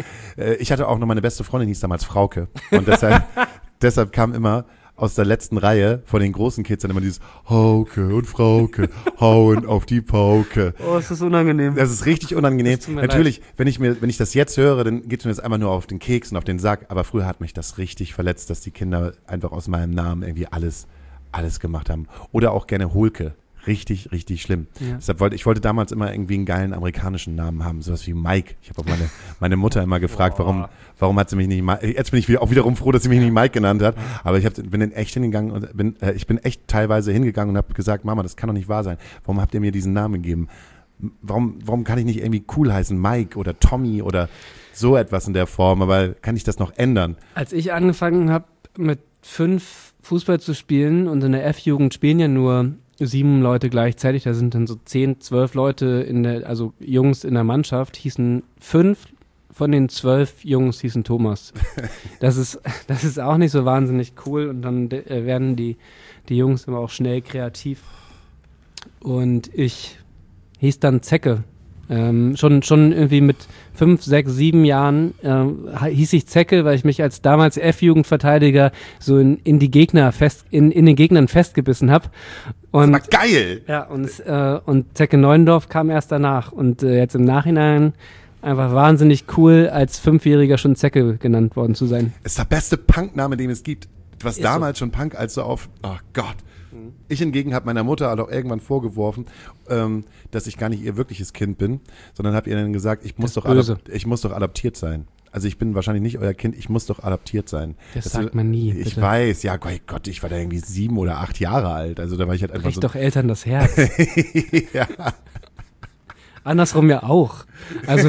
Speaker 2: Ich hatte auch noch meine beste Freundin, die hieß damals Frauke. Und deshalb kam immer aus der letzten Reihe von den großen Kids dann immer dieses Hauke und Frauke hauen auf die Pauke.
Speaker 3: Oh, ist das unangenehm.
Speaker 2: Das ist richtig unangenehm. Natürlich, wenn ich das jetzt höre, dann geht es mir jetzt einfach nur auf den Keks und auf den Sack. Aber früher hat mich das richtig verletzt, dass die Kinder einfach aus meinem Namen irgendwie alles gemacht haben. Oder auch gerne Hulke. Richtig, richtig schlimm. Ja. Deshalb wollte damals immer irgendwie einen geilen amerikanischen Namen haben, sowas wie Mike. Ich habe auch meine Mutter immer gefragt, warum hat sie mich nicht Mike, jetzt bin ich auch wiederum froh, dass sie mich nicht Mike genannt hat, aber bin dann echt hingegangen und ich bin echt teilweise hingegangen und habe gesagt, Mama, das kann doch nicht wahr sein. Warum habt ihr mir diesen Namen gegeben? Warum kann ich nicht irgendwie cool heißen, Mike oder Tommy oder so etwas in der Form, aber kann ich das noch ändern?
Speaker 3: Als ich angefangen habe mit 5 Fußball zu spielen und in der F-Jugend spielen ja nur 7 Leute gleichzeitig, da sind dann so 10, 12 Leute also Jungs in der Mannschaft, hießen 5 von den 12 Jungs hießen Thomas. Das ist auch nicht so wahnsinnig cool und dann werden die Jungs immer auch schnell kreativ. Und ich hieß dann Zecke. Schon irgendwie mit 5, 6, 7 Jahren hieß ich Zecke, weil ich mich als damals F-Jugendverteidiger so in den Gegnern festgebissen habe.
Speaker 2: Das war geil!
Speaker 3: Ja, und Zecke Neuendorf kam erst danach. Und jetzt im Nachhinein einfach wahnsinnig cool, als 5-Jähriger schon Zecke genannt worden zu sein.
Speaker 2: Das ist der beste Punkname, den es gibt. Was
Speaker 3: ist
Speaker 2: damals
Speaker 3: so.
Speaker 2: Schon Punk als so auf, oh Gott. Ich hingegen habe meiner Mutter auch irgendwann vorgeworfen, dass ich gar nicht ihr wirkliches Kind bin, sondern habe ihr dann gesagt, ich muss doch adoptiert sein. Also ich bin wahrscheinlich nicht euer Kind, ich muss doch adoptiert sein.
Speaker 3: Das sagt man nie.
Speaker 2: Ich
Speaker 3: bitte.
Speaker 2: weiß, ja Gott, ich war da irgendwie 7 oder 8 Jahre alt. Also da war ich halt einfach
Speaker 3: Bricht doch Eltern das Herz.
Speaker 2: Ja.
Speaker 3: Andersrum ja auch. Also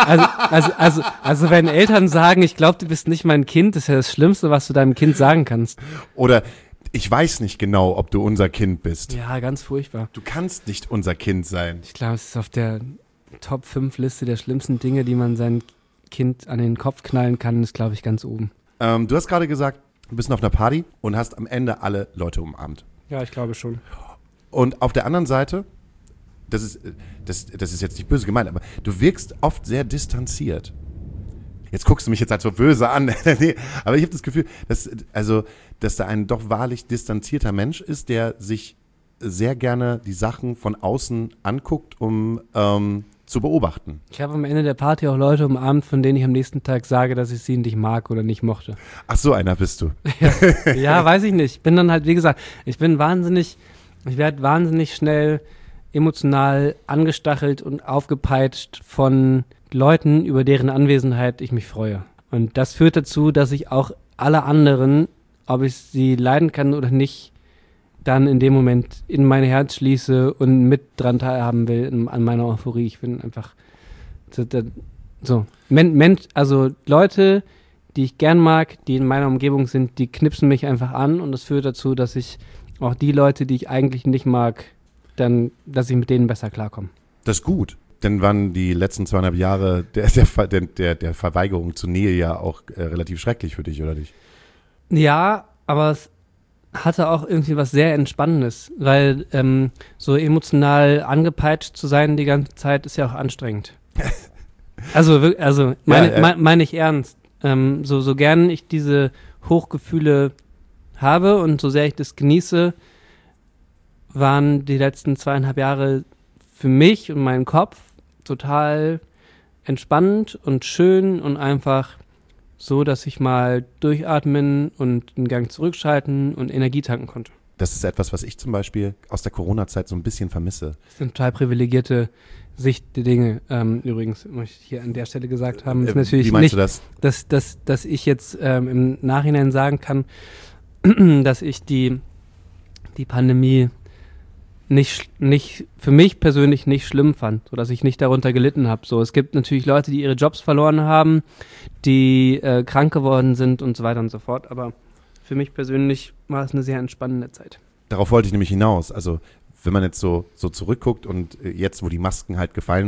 Speaker 3: wenn Eltern sagen, ich glaube, du bist nicht mein Kind, das ist ja das Schlimmste, was du deinem Kind sagen kannst.
Speaker 2: Oder ich weiß nicht genau, ob du unser Kind bist.
Speaker 3: Ja, ganz furchtbar.
Speaker 2: Du kannst nicht unser Kind sein.
Speaker 3: Ich glaube, es ist auf der Top 5 Liste der schlimmsten Dinge, die man seinem Kind an den Kopf knallen kann, ist, glaube ich, ganz oben.
Speaker 2: Du hast gerade gesagt, du bist auf einer Party und hast am Ende alle Leute umarmt.
Speaker 3: Ja, ich glaube schon.
Speaker 2: Und auf der anderen Seite, das ist jetzt nicht böse gemeint, aber du wirkst oft sehr distanziert. Jetzt guckst du mich jetzt halt so böse an. Nee, aber ich habe das Gefühl, dass da ein doch wahrlich distanzierter Mensch ist, der sich sehr gerne die Sachen von außen anguckt, um zu beobachten.
Speaker 3: Ich habe am Ende der Party auch Leute umarmt, von denen ich am nächsten Tag sage, dass ich sie nicht mag oder nicht mochte.
Speaker 2: Ach, so einer bist du.
Speaker 3: Ja, weiß ich nicht. Ich bin dann halt, wie gesagt, ich werde wahnsinnig schnell emotional angestachelt und aufgepeitscht von Leuten, über deren Anwesenheit ich mich freue. Und das führt dazu, dass ich auch alle anderen, ob ich sie leiden kann oder nicht, dann in dem Moment in mein Herz schließe und mit dran teilhaben will an meiner Euphorie. Ich bin einfach so. Also Leute, die ich gern mag, die in meiner Umgebung sind, die knipsen mich einfach an und das führt dazu, dass ich auch die Leute, die ich eigentlich nicht mag, dass ich mit denen besser klarkomme.
Speaker 2: Das ist gut. Dann waren die letzten 2,5 Jahre der Verweigerung zur Nähe ja auch relativ schrecklich für dich, oder nicht?
Speaker 3: Ja, aber es hatte auch irgendwie was sehr Entspannendes, weil so emotional angepeitscht zu sein die ganze Zeit ist ja auch anstrengend. Meine ich ernst. So gern ich diese Hochgefühle habe und so sehr ich das genieße, waren die letzten 2,5 Jahre für mich und meinen Kopf total entspannend und schön und einfach so, dass ich mal durchatmen und einen Gang zurückschalten und Energie tanken konnte.
Speaker 2: Das ist etwas, was ich zum Beispiel aus der Corona-Zeit so ein bisschen vermisse.
Speaker 3: Das ist eine total privilegierte Sicht der Dinge. Übrigens, möchte ich hier an der Stelle gesagt haben, ist natürlich
Speaker 2: wie meinst
Speaker 3: nicht,
Speaker 2: du das?
Speaker 3: dass ich jetzt im Nachhinein sagen kann, dass ich die Pandemie nicht für mich persönlich nicht schlimm fand, so dass ich nicht darunter gelitten habe. So, es gibt natürlich Leute, die ihre Jobs verloren haben, die krank geworden sind und so weiter und so fort. Aber für mich persönlich war es eine sehr entspannende Zeit.
Speaker 2: Darauf wollte ich nämlich hinaus. Also wenn man jetzt so zurückguckt und jetzt, wo die Masken halt gefallen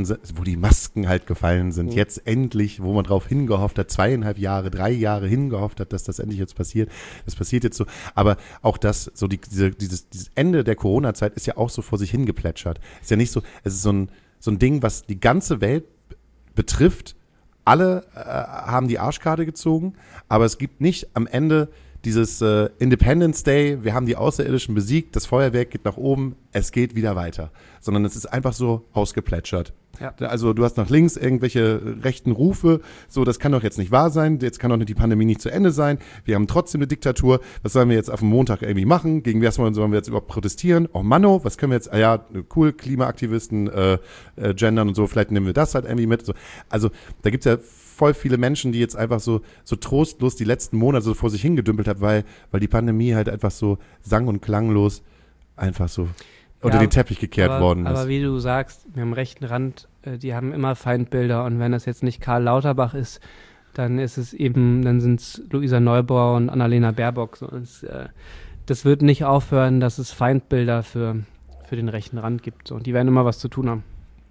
Speaker 2: sind, jetzt endlich, wo man drauf hingehofft hat, 2,5 Jahre, 3 Jahre hingehofft hat, dass das endlich jetzt passiert. Das passiert jetzt so. Aber auch das, so dieses Ende der Corona-Zeit ist ja auch so vor sich hingeplätschert. Ist ja nicht so, es ist so ein Ding, was die ganze Welt betrifft. Alle haben die Arschkarte gezogen, aber es gibt nicht am Ende dieses Independence Day, wir haben die Außerirdischen besiegt, das Feuerwerk geht nach oben, es geht wieder weiter. Sondern es ist einfach so ausgeplätschert. Ja. Also du hast nach links irgendwelche rechten Rufe, so das kann doch jetzt nicht wahr sein, jetzt kann doch die Pandemie nicht zu Ende sein, wir haben trotzdem eine Diktatur, was sollen wir jetzt auf dem Montag irgendwie machen, gegen was sollen wir jetzt überhaupt protestieren, oh Manno, was können wir jetzt, cool, Klimaaktivisten, gendern und so, vielleicht nehmen wir das halt irgendwie mit. So. Also da gibt's ja voll viele Menschen, die jetzt einfach so trostlos die letzten Monate so vor sich hingedümpelt haben, weil die Pandemie halt einfach so sang- und klanglos einfach so unter den Teppich gekehrt worden ist.
Speaker 3: Aber wie du sagst, wir am rechten Rand, die haben immer Feindbilder und wenn das jetzt nicht Karl Lauterbach ist, dann sind es Luisa Neubauer und Annalena Baerbock. So, das wird nicht aufhören, dass es Feindbilder für den rechten Rand gibt. So. Und die werden immer was zu tun haben.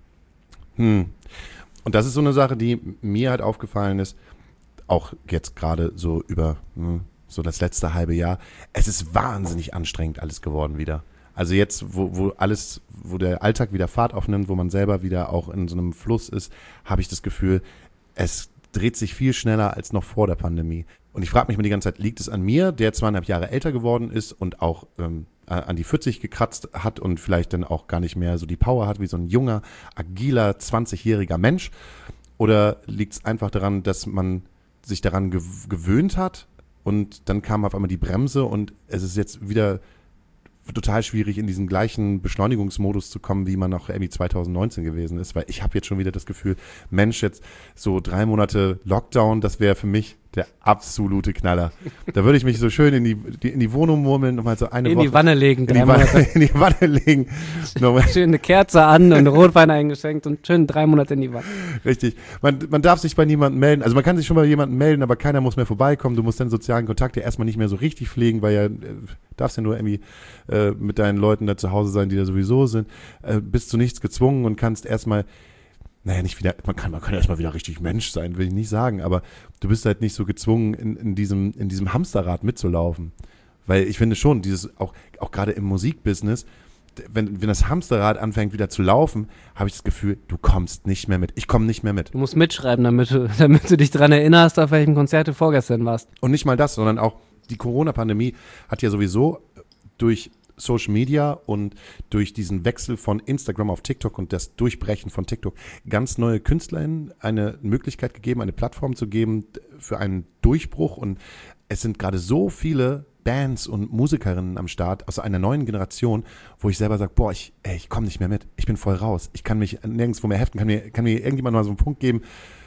Speaker 2: Und das ist so eine Sache, die mir halt aufgefallen ist, auch jetzt gerade so über so das letzte halbe Jahr. Es ist wahnsinnig anstrengend alles geworden wieder. Also jetzt, wo der Alltag wieder Fahrt aufnimmt, wo man selber wieder auch in so einem Fluss ist, habe ich das Gefühl, es dreht sich viel schneller als noch vor der Pandemie. Und ich frage mich mal die ganze Zeit, liegt es an mir, der 2,5 Jahre älter geworden ist und auch an die 40 gekratzt hat und vielleicht dann auch gar nicht mehr so die Power hat wie so ein junger, agiler, 20-jähriger Mensch? Oder liegt es einfach daran, dass man sich daran gewöhnt hat und dann kam auf einmal die Bremse und es ist jetzt wieder total schwierig, in diesen gleichen Beschleunigungsmodus zu kommen, wie man noch irgendwie 2019 gewesen ist, weil ich habe jetzt schon wieder das Gefühl, Mensch, jetzt so 3 Monate Lockdown, das wäre für mich der absolute Knaller. Da würde ich mich so schön in die Wohnung murmeln und mal so eine Woche.
Speaker 3: In die Wanne legen.
Speaker 2: In die Wanne legen.
Speaker 3: Schön eine Kerze an und Rotwein eingeschenkt und schön 3 Monate in die Wanne.
Speaker 2: Richtig. Man darf sich bei niemandem melden. Also man kann sich schon bei jemandem melden, aber keiner muss mehr vorbeikommen. Du musst den sozialen Kontakt ja erstmal nicht mehr so richtig pflegen, weil darfst ja nur irgendwie mit deinen Leuten da zu Hause sein, die da sowieso sind. Bist zu nichts gezwungen und kannst erstmal nicht wieder, man kann erstmal wieder richtig Mensch sein, will ich nicht sagen, aber du bist halt nicht so gezwungen, in diesem Hamsterrad mitzulaufen. Weil ich finde schon, dieses, auch gerade im Musikbusiness, wenn das Hamsterrad anfängt wieder zu laufen, habe ich das Gefühl, du kommst nicht mehr mit. Ich komme nicht mehr mit.
Speaker 3: Du musst mitschreiben, damit du dich dran erinnerst, auf welchem Konzert du vorgestern warst.
Speaker 2: Und nicht mal das, sondern auch die Corona-Pandemie hat ja sowieso durch Social Media und durch diesen Wechsel von Instagram auf TikTok und das Durchbrechen von TikTok ganz neue KünstlerInnen eine Möglichkeit gegeben, eine Plattform zu geben für einen Durchbruch. Und es sind gerade so viele Bands und Musikerinnen am Start aus einer neuen Generation, wo ich selber sage, ich komme nicht mehr mit, ich bin voll raus, ich kann mich nirgendwo mehr heften, kann mir irgendjemand mal so einen Punkt geben,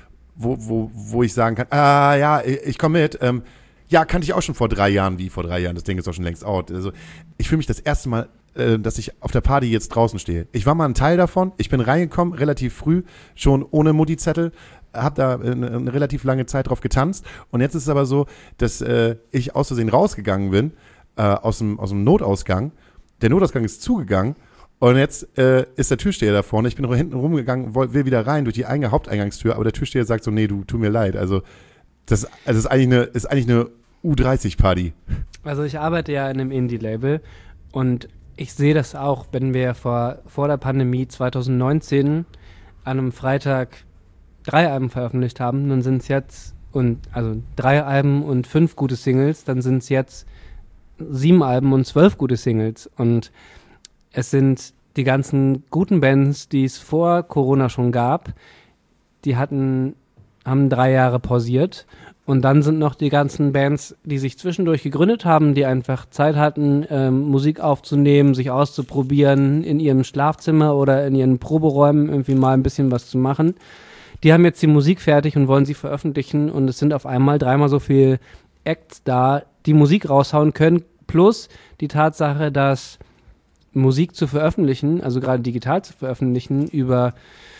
Speaker 2: wo ich sagen kann, ich komme mit, ja, kannte ich auch schon vor 3 Jahren, das Ding ist auch schon längst out. Also ich fühle mich das erste Mal, dass ich auf der Party jetzt draußen stehe. Ich war mal ein Teil davon, ich bin reingekommen, relativ früh, schon ohne Mutti-Zettel, habe da eine relativ lange Zeit drauf getanzt und jetzt ist es aber so, dass ich aus Versehen rausgegangen bin, aus dem Notausgang. Der Notausgang ist zugegangen Und jetzt ist der Türsteher da vorne. Ich bin noch hinten rumgegangen, will wieder rein durch die Haupteingangstür, aber der Türsteher sagt so, nee, du, tut mir leid. Also das ist eigentlich eine U30-Party.
Speaker 3: Also ich arbeite ja in einem Indie-Label und ich sehe das auch, wenn wir vor der Pandemie 2019 an einem Freitag 3 Alben veröffentlicht haben, dann sind es jetzt, 3 Alben und 5 gute Singles, dann sind es jetzt 7 Alben und 12 gute Singles. Und es sind die ganzen guten Bands, die es vor Corona schon gab, die haben 3 Jahre pausiert. Und dann sind noch die ganzen Bands, die sich zwischendurch gegründet haben, die einfach Zeit hatten, Musik aufzunehmen, sich auszuprobieren, in ihrem Schlafzimmer oder in ihren Proberäumen irgendwie mal ein bisschen was zu machen. Die haben jetzt die Musik fertig und wollen sie veröffentlichen und es sind auf einmal 3-mal so viele Acts da, die Musik raushauen können, plus die Tatsache, dass Musik zu veröffentlichen, also gerade digital zu veröffentlichen, über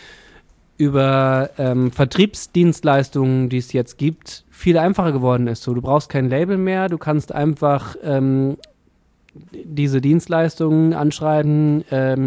Speaker 3: Vertriebsdienstleistungen, die es jetzt gibt, viel einfacher geworden ist. So, du brauchst kein Label mehr, du kannst einfach diese Dienstleistungen anschreiben,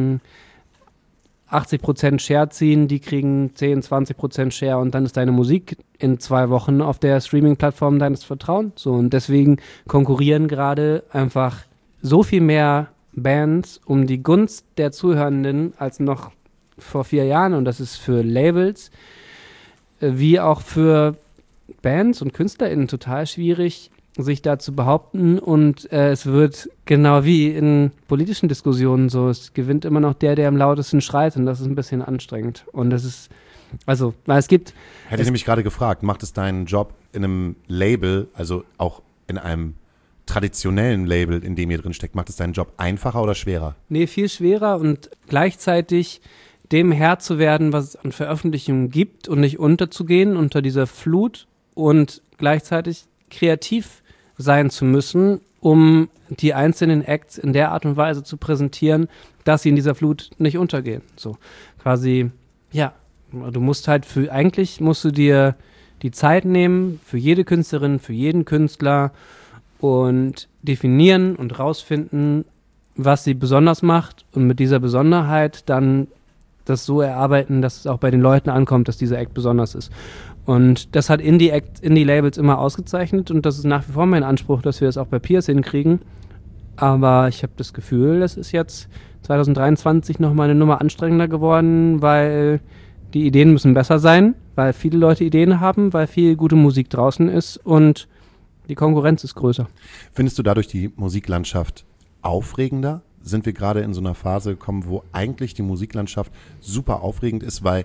Speaker 3: 80% Share ziehen, die kriegen 10-20% Share und dann ist deine Musik in 2 Wochen auf der Streaming-Plattform deines Vertrauens. So, und deswegen konkurrieren gerade einfach so viel mehr Bands um die Gunst der Zuhörenden als noch vor 4 Jahren, und das ist für Labels wie auch für Bands und KünstlerInnen total schwierig, sich da zu behaupten, und es wird genau wie in politischen Diskussionen so, es gewinnt immer noch der am lautesten schreit, und das ist ein bisschen anstrengend. Und das ist, also, weil es gibt...
Speaker 2: Hätte ich nämlich gerade gefragt, macht es deinen Job in einem Label, also auch in einem traditionellen Label, in dem ihr drin steckt, macht es deinen Job einfacher oder schwerer?
Speaker 3: Nee, viel schwerer und gleichzeitig dem Herr zu werden, was es an Veröffentlichungen gibt und nicht unterzugehen unter dieser Flut und gleichzeitig kreativ sein zu müssen, um die einzelnen Acts in der Art und Weise zu präsentieren, dass sie in dieser Flut nicht untergehen. So quasi, ja, du musst halt eigentlich musst du dir die Zeit nehmen für jede Künstlerin, für jeden Künstler und definieren und rausfinden, was sie besonders macht und mit dieser Besonderheit dann das so erarbeiten, dass es auch bei den Leuten ankommt, dass dieser Act besonders ist. Und das hat Indie-Labels immer ausgezeichnet und das ist nach wie vor mein Anspruch, dass wir das auch bei Peers hinkriegen. Aber ich habe das Gefühl, das ist jetzt 2023 nochmal eine Nummer anstrengender geworden, weil die Ideen müssen besser sein, weil viele Leute Ideen haben, weil viel gute Musik draußen ist und die Konkurrenz ist größer.
Speaker 2: Findest du dadurch die Musiklandschaft aufregender? Sind wir gerade in so einer Phase gekommen, wo eigentlich die Musiklandschaft super aufregend ist, weil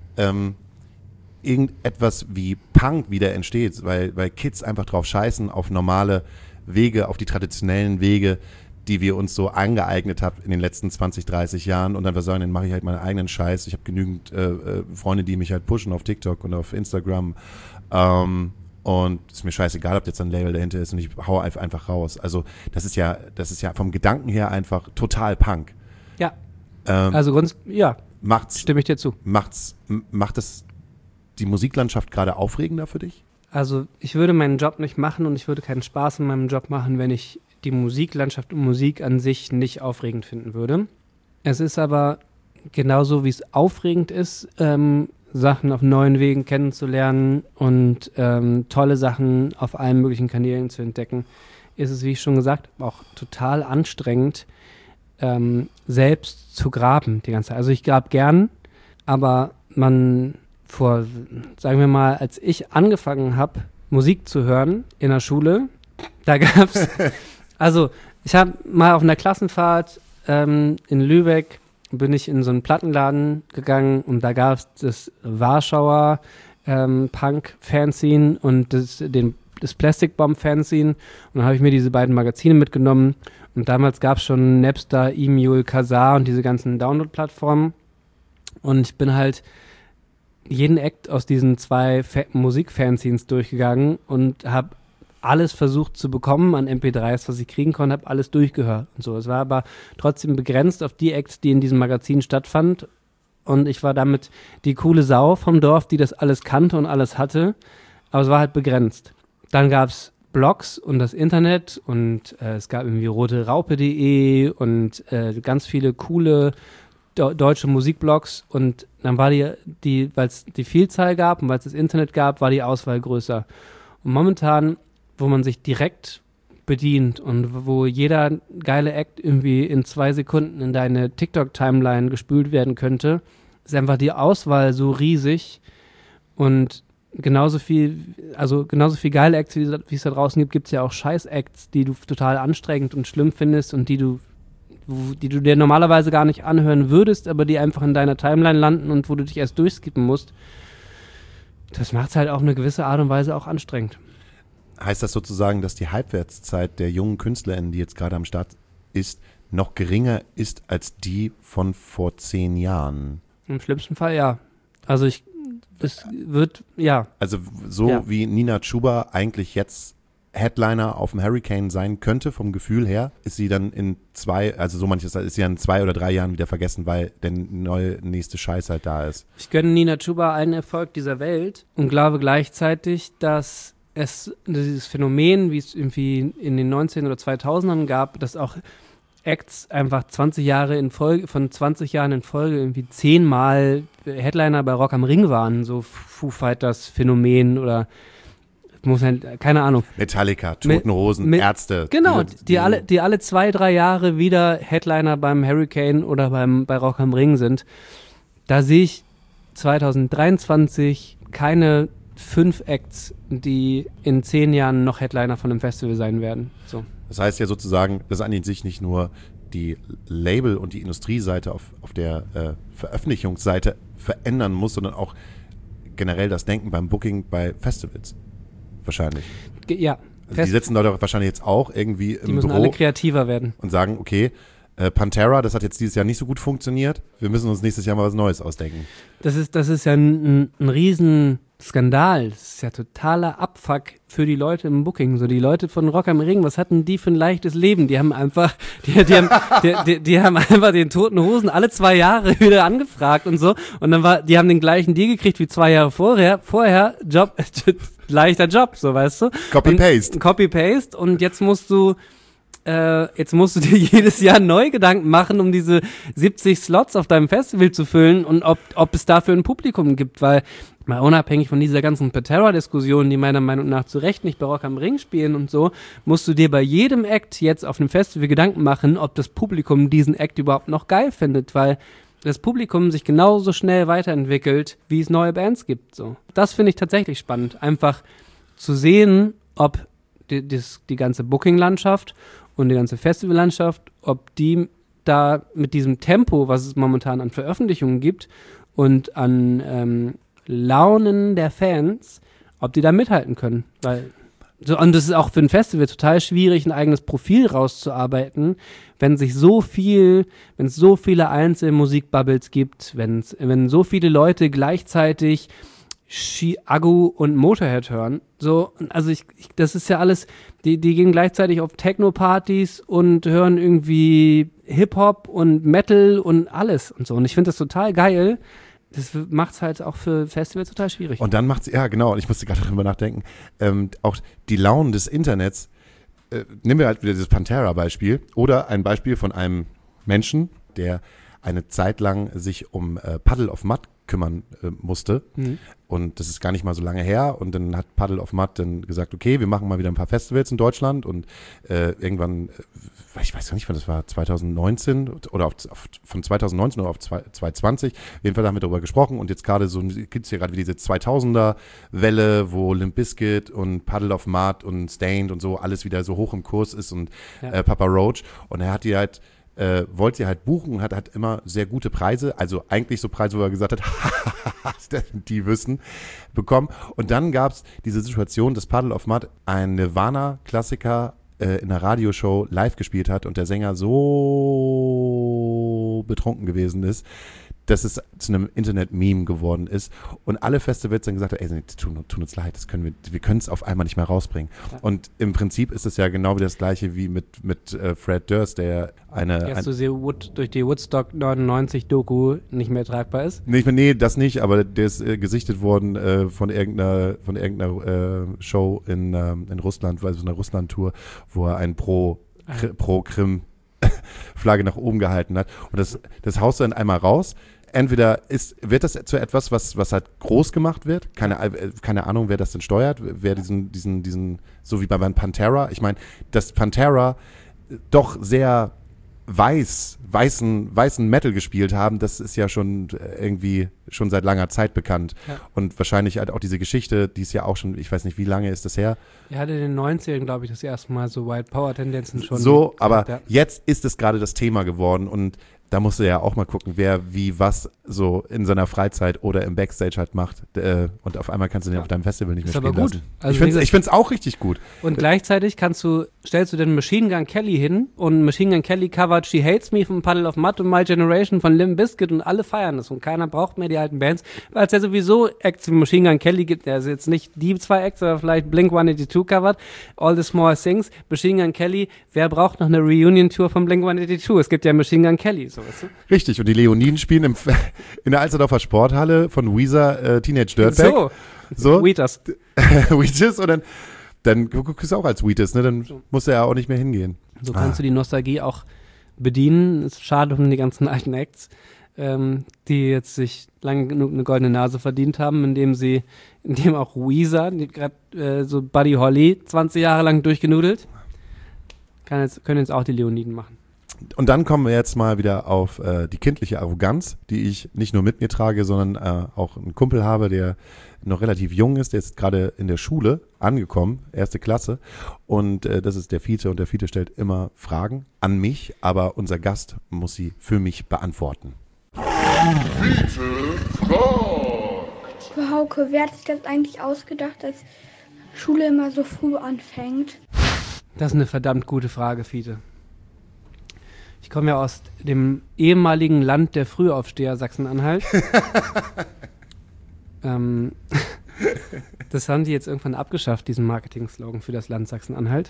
Speaker 2: irgendetwas wie Punk wieder entsteht, weil Kids einfach drauf scheißen auf normale Wege, auf die traditionellen Wege, die wir uns so angeeignet haben in den letzten 20, 30 Jahren, und dann sagen, dann mache ich halt meinen eigenen Scheiß. Ich habe genügend Freunde, die mich halt pushen auf TikTok und auf Instagram, und es ist mir scheißegal, ob jetzt ein Label dahinter ist, und ich hau einfach raus. Also das ist ja vom Gedanken her einfach total Punk.
Speaker 3: Ja, ja, stimme ich dir zu.
Speaker 2: Macht es die Musiklandschaft gerade aufregender für dich?
Speaker 3: Also ich würde meinen Job nicht machen und ich würde keinen Spaß in meinem Job machen, wenn ich die Musiklandschaft und Musik an sich nicht aufregend finden würde. Es ist aber genauso, wie es aufregend ist, Sachen auf neuen Wegen kennenzulernen und tolle Sachen auf allen möglichen Kanälen zu entdecken, ist es, wie ich schon gesagt habe, auch total anstrengend, selbst zu graben die ganze Zeit. Also ich grab gern, aber sagen wir mal, als ich angefangen habe, Musik zu hören in der Schule, da gab's, also ich habe mal auf einer Klassenfahrt in Lübeck, bin ich in so einen Plattenladen gegangen und da gab es das Warschauer Punk-Fanzine und das Plastic Bomb-Fanzine, und dann habe ich mir diese beiden Magazine mitgenommen und damals gab es schon Napster, E-Mule, Kazaa und diese ganzen Download-Plattformen, und ich bin halt jeden Act aus diesen 2 Musik-Fanzines durchgegangen und habe alles versucht zu bekommen an MP3s, was ich kriegen konnte, habe alles durchgehört und so. Es war aber trotzdem begrenzt auf die Acts, die in diesem Magazin stattfand, und ich war damit die coole Sau vom Dorf, die das alles kannte und alles hatte, aber es war halt begrenzt. Dann gab es Blogs und das Internet und es gab irgendwie roteraupe.de und ganz viele coole deutsche Musikblogs und dann war weil es die Vielzahl gab und weil es das Internet gab, war die Auswahl größer. Und momentan, wo man sich direkt bedient und wo jeder geile Act irgendwie in 2 Sekunden in deine TikTok-Timeline gespült werden könnte, ist einfach die Auswahl so riesig und genauso viel geile Acts, wie es da draußen gibt es ja auch Scheiß-Acts, die du total anstrengend und schlimm findest und die du dir normalerweise gar nicht anhören würdest, aber die einfach in deiner Timeline landen und wo du dich erst durchskippen musst. Das macht es halt auf eine gewisse Art und Weise auch anstrengend.
Speaker 2: Heißt das sozusagen, dass die Halbwertszeit der jungen KünstlerInnen, die jetzt gerade am Start ist, noch geringer ist als die von vor 10 Jahren?
Speaker 3: Im schlimmsten Fall ja. Also
Speaker 2: Also wie Nina Chuba eigentlich jetzt Headliner auf dem Hurricane sein könnte, vom Gefühl her, ist sie dann in 2 oder 3 Jahren wieder vergessen, weil der nächste Scheiß halt da ist.
Speaker 3: Ich gönne Nina Chuba allen Erfolg dieser Welt und glaube gleichzeitig, dass es dieses Phänomen, wie es irgendwie in den 19 oder 2000ern gab, dass auch Acts einfach 20 Jahren in Folge irgendwie 10-mal Headliner bei Rock am Ring waren, so Foo Fighters Phänomen oder keine Ahnung.
Speaker 2: Metallica, Toten Hosen, Ärzte.
Speaker 3: Genau, die alle 2-3 Jahre wieder Headliner beim Hurricane oder bei Rock am Ring sind. Da sehe ich 2023 keine 5 Acts, die in 10 Jahren noch Headliner von einem Festival sein werden. So.
Speaker 2: Das heißt ja sozusagen, dass an sich nicht nur die Label- und die Industrieseite auf der Veröffentlichungsseite verändern muss, sondern auch generell das Denken beim Booking bei Festivals. Wahrscheinlich.
Speaker 3: Ja.
Speaker 2: Also die sitzen da doch wahrscheinlich jetzt auch irgendwie im Büro.
Speaker 3: Die müssen alle kreativer werden.
Speaker 2: Und sagen, okay, Pantera, das hat jetzt dieses Jahr nicht so gut funktioniert. Wir müssen uns nächstes Jahr mal was Neues ausdenken.
Speaker 3: Das ist ja ein riesen Skandal. Das ist ja totaler Abfuck für die Leute im Booking. So die Leute von Rock am Ring, was hatten die für ein leichtes Leben? Die haben einfach, die haben einfach den Toten Hosen alle 2 Jahre wieder angefragt und so. Und dann die haben den gleichen Deal gekriegt wie 2 Jahre vorher, leichter Job, so weißt du. Copy-Paste und jetzt musst du dir jedes Jahr neu Gedanken machen, um diese 70 Slots auf deinem Festival zu füllen und ob es dafür ein Publikum gibt, weil mal unabhängig von dieser ganzen Pantera-Diskussion, die meiner Meinung nach zu Recht nicht bei Rock am Ring spielen und so, musst du dir bei jedem Act jetzt auf einem Festival Gedanken machen, ob das Publikum diesen Act überhaupt noch geil findet, weil das Publikum sich genauso schnell weiterentwickelt, wie es neue Bands gibt. So. Das finde ich tatsächlich spannend, einfach zu sehen, ob die ganze Booking-Landschaft und die ganze Festival-Landschaft, ob die da mit diesem Tempo, was es momentan an Veröffentlichungen gibt und an Launen der Fans, ob die da mithalten können. Und das ist auch für ein Festival total schwierig, ein eigenes Profil rauszuarbeiten, wenn es so viele Einzelmusikbubbles gibt, wenn so viele Leute gleichzeitig Chiago und Motorhead hören. So, also das ist ja alles, die gehen gleichzeitig auf Techno-Partys und hören irgendwie Hip-Hop und Metal und alles und so. Und ich finde das total geil. Das macht es halt auch für Festivals total schwierig.
Speaker 2: Und dann macht es, ja genau, und ich musste gerade darüber nachdenken, auch die Launen des Internets, nehmen wir halt wieder dieses Pantera-Beispiel oder ein Beispiel von einem Menschen, der eine Zeit lang sich um Puddle of Mudd kümmern musste. Mhm. Und das ist gar nicht mal so lange her. Und dann hat Puddle of Mudd dann gesagt, okay, wir machen mal wieder ein paar Festivals in Deutschland. Und irgendwann, ich weiß gar nicht, wann das war, 2019 oder von 2019 oder auf 2020. Auf jeden Fall haben wir darüber gesprochen. Und jetzt gerade gibt es hier gerade diese 2000er-Welle, wo Limp Bizkit und Puddle of Mudd und Stained und so alles wieder so hoch im Kurs ist und Papa Roach. Und er hat die halt wollte sie halt buchen und hat immer sehr gute Preise, also eigentlich so Preise, wo er gesagt hat, die wissen, bekommen. Und dann gab es diese Situation, dass Puddle of Mudd einen Nirvana-Klassiker in einer Radioshow live gespielt hat und der Sänger so betrunken gewesen ist, dass es zu einem Internet-Meme geworden ist und alle Festivals dann gesagt haben, ey, tun uns leid, wir können es auf einmal nicht mehr rausbringen. Ja. Und im Prinzip ist es ja genau wie das Gleiche wie mit Fred Durst, der
Speaker 3: durch die Woodstock 99 Doku nicht mehr tragbar ist?
Speaker 2: Nee, das nicht, aber der ist gesichtet worden von irgendeiner Show in Russland, also einer Russland-Tour, wo er einen Pro-Krim Flagge nach oben gehalten hat. Und das haust du dann einmal raus. Entweder wird das zu etwas, was halt groß gemacht wird. Keine Ahnung, wer das denn steuert, wer diesen so wie bei Pantera. Ich meine, dass Pantera doch sehr weißen Metal gespielt haben, das ist ja schon irgendwie schon seit langer Zeit bekannt. Ja. Und wahrscheinlich halt auch diese Geschichte, die ist ja auch schon, ich weiß nicht, wie lange ist das her?
Speaker 3: Er hatte in den 90ern, glaube ich, das erste Mal so White Power Tendenzen schon.
Speaker 2: So, aber jetzt ist es gerade das Thema geworden und da musst du ja auch mal gucken, wer wie was so in seiner Freizeit oder im Backstage halt macht. Und auf einmal kannst du den auf deinem Festival nicht mehr spielen lassen. Also ich finde es auch richtig gut.
Speaker 3: Und gleichzeitig stellst du den Machine Gun Kelly hin und Machine Gun Kelly covert She Hates Me von Puddle of Mud und My Generation von Limp Bizkit und alle feiern das und keiner braucht mehr die alten Bands, weil es ja sowieso Acts wie Machine Gun Kelly gibt, der ist jetzt nicht die 2 Acts, aber vielleicht Blink-182 covert, All the Small Things, Machine Gun Kelly, wer braucht noch eine Reunion-Tour von Blink-182? Es gibt ja Machine Gun Kelly, so. Weißt du?
Speaker 2: Richtig, und die Leoniden spielen in der Alsterdorfer Sporthalle von Weezer Teenage Dirtbag. So.
Speaker 3: Weetas.
Speaker 2: Weetas und dann guckst du auch als Weetas, ne? Dann musst du ja auch nicht mehr hingehen.
Speaker 3: So kannst du die Nostalgie auch bedienen. Ist schade um die ganzen alten Acts, die jetzt sich lange genug eine goldene Nase verdient haben, indem auch Weezer, die gerade so Buddy Holly 20 Jahre lang durchgenudelt, können jetzt auch die Leoniden machen.
Speaker 2: Und dann kommen wir jetzt mal wieder auf die kindliche Arroganz, die ich nicht nur mit mir trage, sondern auch einen Kumpel habe, der noch relativ jung ist, der ist gerade in der Schule angekommen, 1. Klasse. Und das ist der Fiete und der Fiete stellt immer Fragen an mich, aber unser Gast muss sie für mich beantworten.
Speaker 4: Fiete fragt.
Speaker 5: Hauke, wer hat sich das eigentlich ausgedacht, dass Schule immer so früh anfängt?
Speaker 3: Das ist eine verdammt gute Frage, Fiete. Ich komme ja aus dem ehemaligen Land der Frühaufsteher Sachsen-Anhalt. Das haben die jetzt irgendwann abgeschafft, diesen Marketing-Slogan für das Land Sachsen-Anhalt.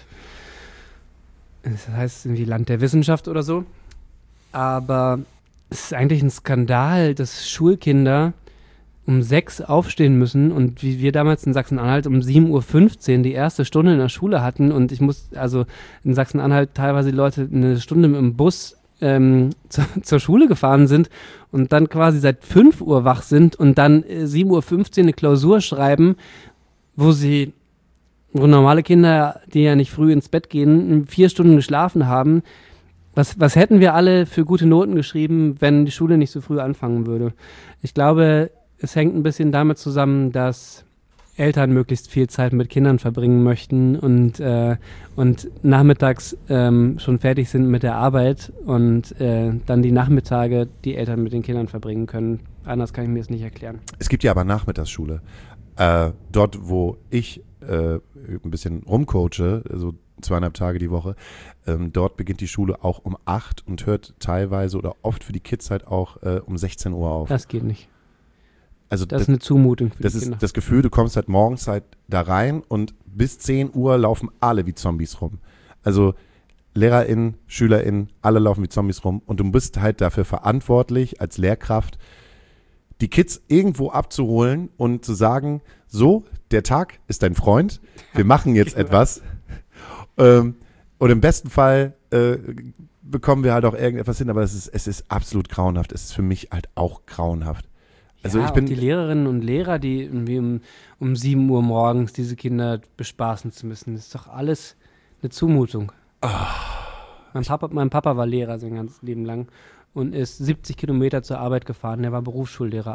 Speaker 3: Das heißt irgendwie Land der Wissenschaft oder so. Aber es ist eigentlich ein Skandal, dass Schulkinder um 6 aufstehen müssen und wie wir damals in Sachsen-Anhalt um 7.15 Uhr die erste Stunde in der Schule hatten und in Sachsen-Anhalt teilweise die Leute eine Stunde mit dem Bus zur Schule gefahren sind und dann quasi seit 5 Uhr wach sind und dann 7.15 Uhr eine Klausur schreiben, wo normale Kinder, die ja nicht früh ins Bett gehen, 4 Stunden geschlafen haben. Was hätten wir alle für gute Noten geschrieben, wenn die Schule nicht so früh anfangen würde? Ich glaube, es hängt ein bisschen damit zusammen, dass Eltern möglichst viel Zeit mit Kindern verbringen möchten und nachmittags schon fertig sind mit der Arbeit und dann die Nachmittage die Eltern mit den Kindern verbringen können. Anders kann ich mir das nicht erklären.
Speaker 2: Es gibt ja aber Nachmittagsschule. Dort, wo ich ein bisschen rumcoache, so 2,5 Tage die Woche, dort beginnt die Schule auch um 8 und hört teilweise oder oft für die Kids halt auch um 16 Uhr auf.
Speaker 3: Das geht nicht.
Speaker 2: Also
Speaker 3: das ist eine Zumutung für
Speaker 2: das
Speaker 3: die Kinder.
Speaker 2: Ist das Gefühl, du kommst halt morgens halt da rein und bis 10 Uhr laufen alle wie Zombies rum. Also LehrerInnen, SchülerInnen, alle laufen wie Zombies rum und du bist halt dafür verantwortlich als Lehrkraft, die Kids irgendwo abzuholen und zu sagen, so, der Tag ist dein Freund, wir machen jetzt etwas. Und im besten Fall bekommen wir halt auch irgendetwas hin, aber es ist absolut grauenhaft. Es ist für mich halt auch grauenhaft. Also
Speaker 3: ja,
Speaker 2: ich bin
Speaker 3: und die Lehrerinnen und Lehrer, die irgendwie um 7 Uhr morgens diese Kinder bespaßen zu müssen, das ist doch alles eine Zumutung.
Speaker 2: Oh,
Speaker 3: Mein Papa war Lehrer sein ganzes Leben lang und ist 70 Kilometer zur Arbeit gefahren. Der war Berufsschullehrer,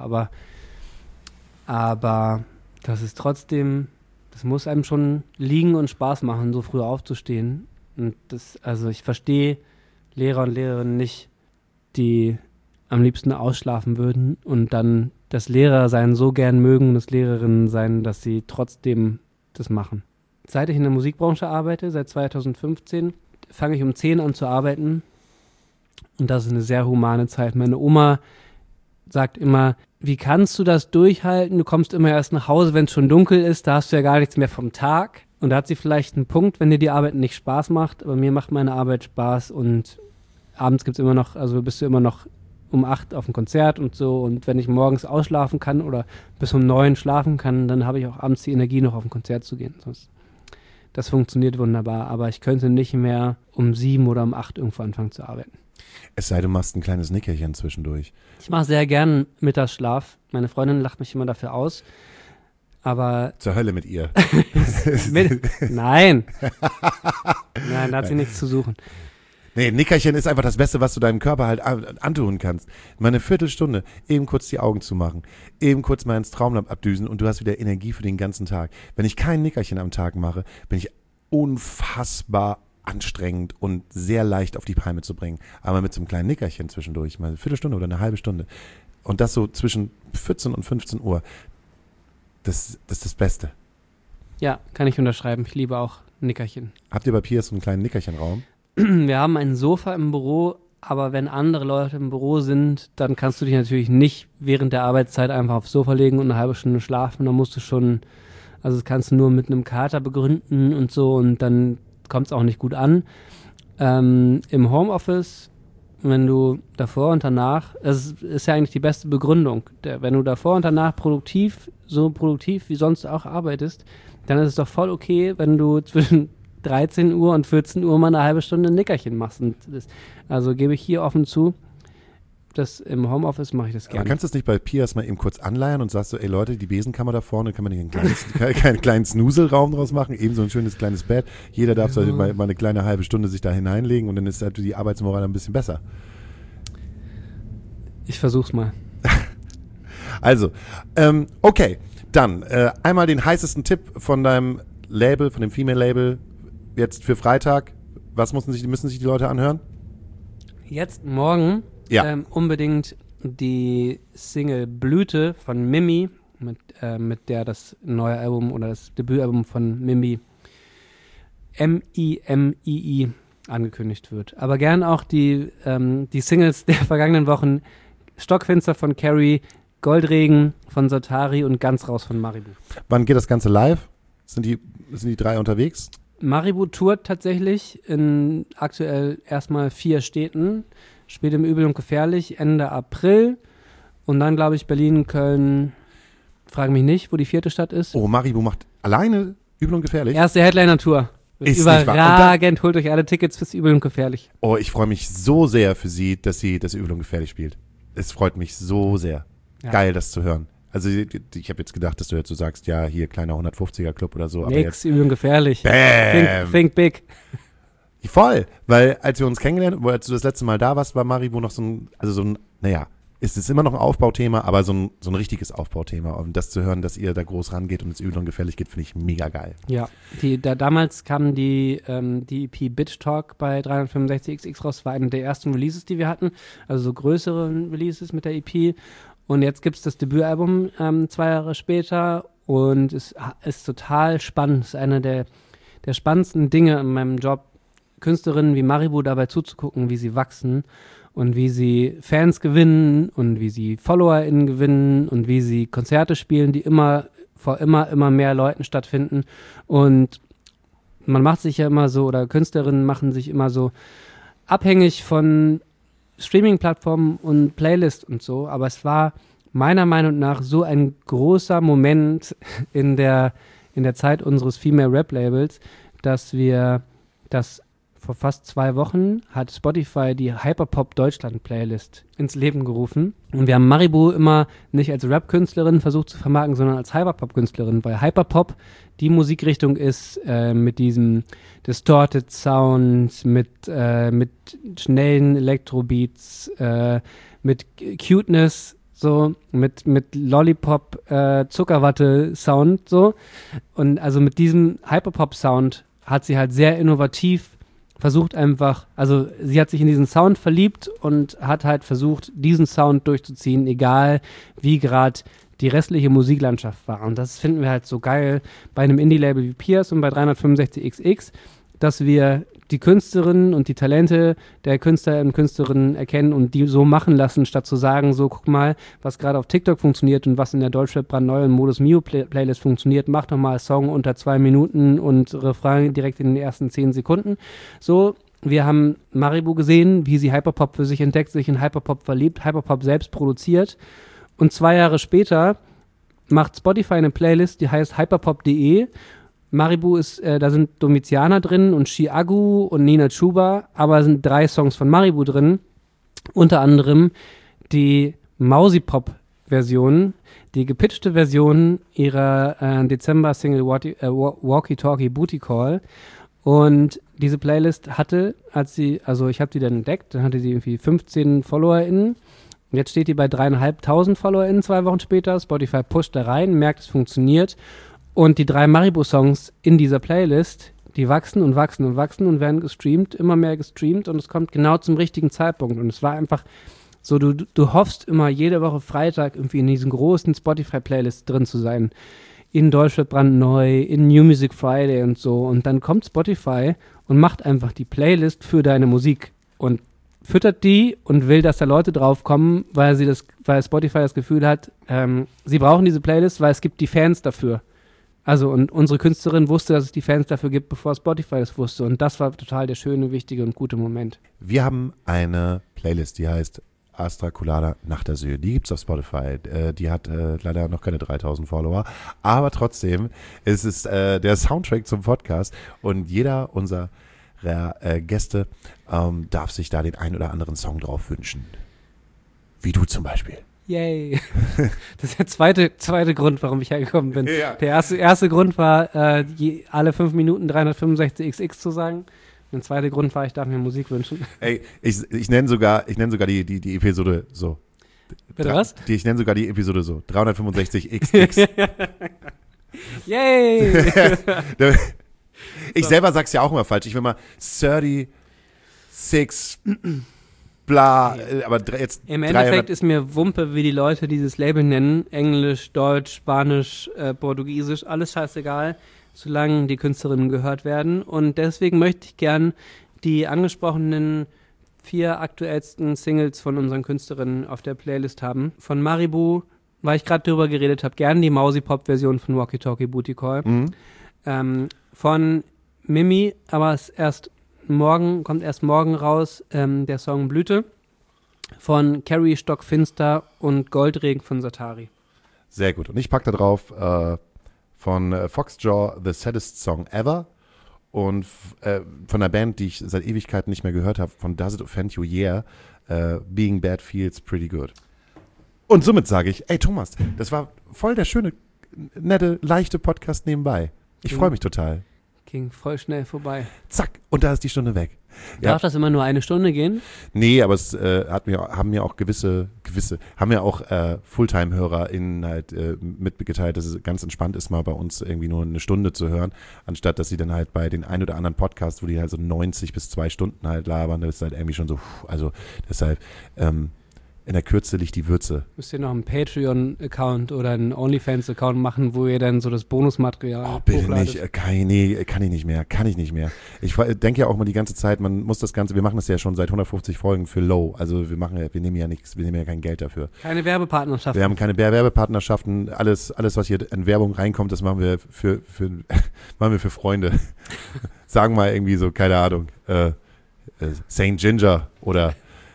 Speaker 3: aber das ist trotzdem, das muss einem schon liegen und Spaß machen, so früh aufzustehen. Und ich verstehe Lehrer und Lehrerinnen nicht, die am liebsten ausschlafen würden und dann das Lehrersein so gern mögen, das Lehrerinnen sein, dass sie trotzdem das machen. Seit ich in der Musikbranche arbeite, seit 2015, fange ich um 10 an zu arbeiten und das ist eine sehr humane Zeit. Meine Oma sagt immer, wie kannst du das durchhalten? Du kommst immer erst nach Hause, wenn es schon dunkel ist, da hast du ja gar nichts mehr vom Tag. Und da hat sie vielleicht einen Punkt, wenn dir die Arbeit nicht Spaß macht, aber mir macht meine Arbeit Spaß und abends gibt's immer noch, also bist du immer noch um 8 auf dem Konzert und so, und wenn ich morgens ausschlafen kann oder bis um 9 schlafen kann, dann habe ich auch abends die Energie, noch auf ein Konzert zu gehen. Das funktioniert wunderbar, aber ich könnte nicht mehr um 7 oder um 8 irgendwo anfangen zu arbeiten.
Speaker 2: Es sei, du machst ein kleines Nickerchen zwischendurch.
Speaker 3: Ich mache sehr gern Mittagsschlaf. Meine Freundin lacht mich immer dafür aus. Aber
Speaker 2: zur Hölle mit ihr.
Speaker 3: Nein. Nein, da hat sie nichts zu suchen.
Speaker 2: Nee, Nickerchen ist einfach das Beste, was du deinem Körper halt antun kannst. Mal eine Viertelstunde, eben kurz die Augen zu machen, eben kurz mal ins Traumland abdüsen und du hast wieder Energie für den ganzen Tag. Wenn ich kein Nickerchen am Tag mache, bin ich unfassbar anstrengend und sehr leicht auf die Palme zu bringen. Aber mit so einem kleinen Nickerchen zwischendurch, mal eine Viertelstunde oder eine halbe Stunde und das so zwischen 14 und 15 Uhr, das ist das Beste.
Speaker 3: Ja, kann ich unterschreiben. Ich liebe auch Nickerchen.
Speaker 2: Habt ihr bei Piers so einen kleinen Nickerchenraum?
Speaker 3: Wir haben ein Sofa im Büro, aber wenn andere Leute im Büro sind, dann kannst du dich natürlich nicht während der Arbeitszeit einfach aufs Sofa legen und eine halbe Stunde schlafen. Dann musst du schon, also das kannst du nur mit einem Kater begründen und so, und dann kommt es auch nicht gut an. Im Homeoffice, wenn du davor und danach, das ist ja eigentlich die beste Begründung, wenn du davor und danach so produktiv wie sonst auch arbeitest, dann ist es doch voll okay, wenn du zwischen 13 Uhr und 14 Uhr mal eine halbe Stunde ein Nickerchen machst. Und also gebe ich hier offen zu, im Homeoffice mache ich das gerne.
Speaker 2: Aber kannst du das nicht bei Piers mal eben kurz anleiern und sagst so, ey Leute, die Besenkammer da vorne, kann man nicht einen kleinen Snuselraum draus machen, eben so ein schönes kleines Bett. Jeder darf so mal eine kleine halbe Stunde sich da hineinlegen und dann ist halt die Arbeitsmoral ein bisschen besser.
Speaker 3: Ich versuch's mal.
Speaker 2: Also, okay, dann einmal den heißesten Tipp von deinem Label, von dem Female-Label, jetzt für Freitag. Was müssen sich die Leute anhören?
Speaker 3: Jetzt morgen unbedingt die Single Blüte von Mimi, mit der das neue Album oder das Debütalbum von Mimi M-I-M-I-I angekündigt wird. Aber gern auch die Singles der vergangenen Wochen: Stockfinster von Carrie, Goldregen von Satari und Ganz raus von Maribu.
Speaker 2: Wann geht das Ganze live? Sind die 3 unterwegs?
Speaker 3: Maribu tourt tatsächlich in aktuell erstmal 4 Städten. Spielt im Übel und Gefährlich Ende April. Und dann, glaube ich, Berlin, Köln, frage mich nicht, wo die 4. Stadt ist.
Speaker 2: Oh, Maribu macht alleine Übel und Gefährlich?
Speaker 3: Erste Headliner-Tour.
Speaker 2: Ist
Speaker 3: überragend, holt euch alle Tickets fürs Übel und Gefährlich.
Speaker 2: Oh, ich freue mich so sehr für sie, dass sie das Übel und Gefährlich spielt. Es freut mich so sehr. Ja. Geil, das zu hören. Also ich habe jetzt gedacht, dass du jetzt so sagst, ja, hier kleiner 150er-Club oder so.
Speaker 3: Nix, Übel und Gefährlich.
Speaker 2: Bam!
Speaker 3: Think big.
Speaker 2: Voll, weil als wir uns kennengelernt, als du das letzte Mal da warst, war Maribu noch ist es immer noch ein Aufbauthema, aber so ein richtiges Aufbauthema. Und das zu hören, dass ihr da groß rangeht und es Übel und Gefährlich geht, finde ich mega geil.
Speaker 3: Ja, damals kam die EP Bitch Talk bei 365XX raus, war eine der ersten Releases, die wir hatten, also so größere Releases mit der EP. Und jetzt gibt es das Debütalbum 2 Jahre später und es ist total spannend. Es ist einer der spannendsten Dinge in meinem Job, Künstlerinnen wie Maribu dabei zuzugucken, wie sie wachsen und wie sie Fans gewinnen und wie sie FollowerInnen gewinnen und wie sie Konzerte spielen, die vor immer mehr Leuten stattfinden. Und man macht sich ja immer so, oder Künstlerinnen machen sich immer so abhängig von Streaming-Plattformen und Playlists und so, aber es war meiner Meinung nach so ein großer Moment in der Zeit unseres Female Rap Labels, dass wir das vor fast 2 Wochen hat Spotify die Hyperpop Deutschland Playlist ins Leben gerufen. Und wir haben Maribu immer nicht als Rap-Künstlerin versucht zu vermarkten, sondern als Hyperpop-Künstlerin, weil Hyperpop die Musikrichtung ist mit diesem Distorted Sound, mit schnellen Elektrobeats, mit Cuteness, so, mit Lollipop, Zuckerwatte-Sound, so. Und also mit diesem Hyperpop-Sound hat sie halt sehr innovativ versucht sie hat sich in diesen Sound verliebt und hat halt versucht, diesen Sound durchzuziehen, egal wie gerade die restliche Musiklandschaft war. Und das finden wir halt so geil bei einem Indie-Label wie Piers und bei 365XX, dass wir die Künstlerinnen und die Talente der Künstler und Künstlerinnen erkennen und die so machen lassen, statt zu sagen, so guck mal, was gerade auf TikTok funktioniert und was in der Deutschrap brandneuen Modus Mio Playlist funktioniert, mach doch mal Song unter 2 Minuten und Refrain direkt in den ersten 10 Sekunden. So, wir haben Maribu gesehen, wie sie Hyperpop für sich entdeckt, sich in Hyperpop verliebt, Hyperpop selbst produziert und 2 Jahre später macht Spotify eine Playlist, die heißt hyperpop.de. Maribu ist, da sind Domiziana drin und Chiagu und Nina Chuba, aber es sind 3 Songs von Maribu drin. Unter anderem die Mausipop-Version, die gepitchte Version ihrer Dezember-Single Walkie Talkie Booty Call. Und diese Playlist hatte, ich habe die dann entdeckt, dann hatte sie irgendwie 15 FollowerInnen. Jetzt steht die bei 3.500 FollowerInnen 2 Wochen später. Spotify pusht da rein, merkt, es funktioniert. Und die 3 Maribu-Songs in dieser Playlist, die wachsen und wachsen und wachsen und werden gestreamt, immer mehr gestreamt und es kommt genau zum richtigen Zeitpunkt. Und es war einfach so, du hoffst immer jede Woche Freitag irgendwie in diesen großen Spotify-Playlists drin zu sein. In Deutschrap brandneu, in New Music Friday und so. Und dann kommt Spotify und macht einfach die Playlist für deine Musik und füttert die und will, dass da Leute draufkommen, weil Spotify das Gefühl hat, sie brauchen diese Playlist, weil es gibt die Fans dafür. Also, und unsere Künstlerin wusste, dass es die Fans dafür gibt, bevor Spotify das wusste. Und das war total der schöne, wichtige und gute Moment.
Speaker 2: Wir haben eine Playlist, die heißt Astra Colada Nacht der Süd. Die gibt's auf Spotify. Die hat leider noch keine 3000 Follower. Aber trotzdem ist es der Soundtrack zum Podcast. Und jeder unserer Gäste darf sich da den ein oder anderen Song drauf wünschen. Wie du zum Beispiel.
Speaker 3: Yay. Das ist der zweite Grund, warum ich hergekommen bin.
Speaker 2: Ja.
Speaker 3: Der erste Grund war, alle 5 Minuten 365XX zu sagen. Und der zweite Grund war, ich darf mir Musik wünschen.
Speaker 2: Ey, ich nenne sogar die Episode so.
Speaker 3: Bitte was?
Speaker 2: Ich nenne sogar die Episode so. 365XX.
Speaker 3: Yay!
Speaker 2: Ich selber sag's ja auch immer falsch. Ich will mal 36 bla, aber jetzt
Speaker 3: Im
Speaker 2: 300.
Speaker 3: Endeffekt ist mir Wumpe, wie die Leute dieses Label nennen. Englisch, Deutsch, Spanisch, Portugiesisch, alles scheißegal, solange die Künstlerinnen gehört werden. Und deswegen möchte ich gern die angesprochenen 4 aktuellsten Singles von unseren Künstlerinnen auf der Playlist haben. Von Maribu, weil ich gerade drüber geredet habe, gern die Mausipop-Version von Walkie Talkie Booty Call. Von Mimi, aber es kommt erst morgen raus, der Song Blüte von Carrie Stockfinster und Goldregen von Satari.
Speaker 2: Sehr gut. Und ich packe da drauf von Foxjaw The Saddest Song Ever und von einer Band, die ich seit Ewigkeiten nicht mehr gehört habe, von Does It Offend You Yeah, Being Bad Feels Pretty Good. Und somit sage ich, ey Thomas, das war voll der schöne, nette, leichte Podcast nebenbei. Ich freue mich total.
Speaker 3: Ging voll schnell vorbei.
Speaker 2: Zack, und da ist die Stunde weg.
Speaker 3: Darf das immer nur 1 Stunde gehen?
Speaker 2: Nee, aber es haben mir auch Fulltime-HörerInnen halt mitgeteilt, dass es ganz entspannt ist, mal bei uns irgendwie nur 1 Stunde zu hören, anstatt dass sie dann halt bei den ein oder anderen Podcasts, wo die halt so 90 bis 2 Stunden halt labern, das ist halt irgendwie schon so, also deshalb, in der Kürze liegt die Würze.
Speaker 3: Müsst ihr noch einen Patreon-Account oder einen OnlyFans-Account machen, wo ihr dann so das Bonusmaterial
Speaker 2: bitte
Speaker 3: hochladet?
Speaker 2: nicht. Kann ich nicht mehr. Ich denke ja auch mal die ganze Zeit, wir machen das ja schon seit 150 Folgen für Low. Also wir nehmen ja kein Geld dafür.
Speaker 3: Keine Werbepartnerschaften.
Speaker 2: Wir haben keine Werbepartnerschaften. Alles, was hier an Werbung reinkommt, das machen wir für Freunde. Sagen wir irgendwie so, keine Ahnung, St. Ginger oder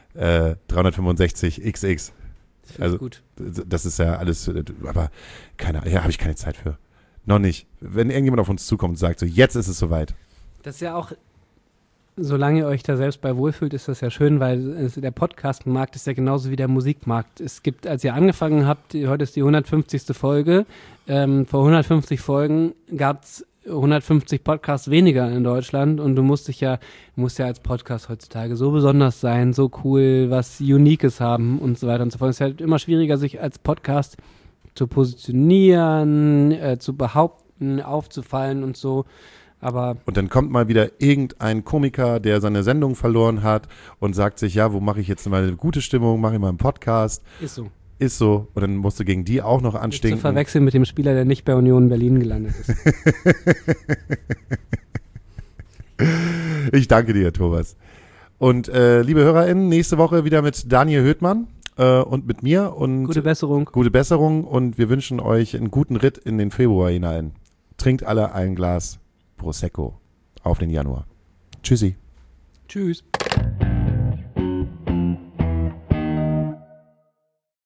Speaker 2: 365XX. Also
Speaker 3: gut.
Speaker 2: Das ist ja alles, aber habe ich keine Zeit für. Noch nicht. Wenn irgendjemand auf uns zukommt und sagt, so jetzt ist es soweit.
Speaker 3: Das ist ja auch, solange ihr euch da selbst bei wohlfühlt, ist das ja schön, weil der Podcast-Markt ist ja genauso wie der Musikmarkt. Es gibt, als ihr angefangen habt, heute ist die 150. Folge, vor 150 Folgen gab es 150 Podcasts weniger in Deutschland und du musst ja als Podcast heutzutage so besonders sein, so cool, was Uniques haben und so weiter und so fort. Es ist halt immer schwieriger, sich als Podcast zu positionieren, zu behaupten, aufzufallen und so. Und dann kommt mal wieder irgendein Komiker, der seine Sendung verloren hat und sagt sich, ja, wo mache ich jetzt mal eine gute Stimmung, mache ich mal einen Podcast. Ist so. Und dann musst du gegen die auch noch anstinken. Nicht zu verwechseln mit dem Spieler, der nicht bei Union Berlin gelandet ist.
Speaker 2: Ich danke dir, Thomas. Und liebe HörerInnen, nächste Woche wieder mit Daniel Höhtmann und mit mir. Und
Speaker 3: Gute Besserung.
Speaker 2: Gute Besserung und wir wünschen euch einen guten Ritt in den Februar hinein. Trinkt alle ein Glas Prosecco auf den Januar. Tschüssi.
Speaker 3: Tschüss.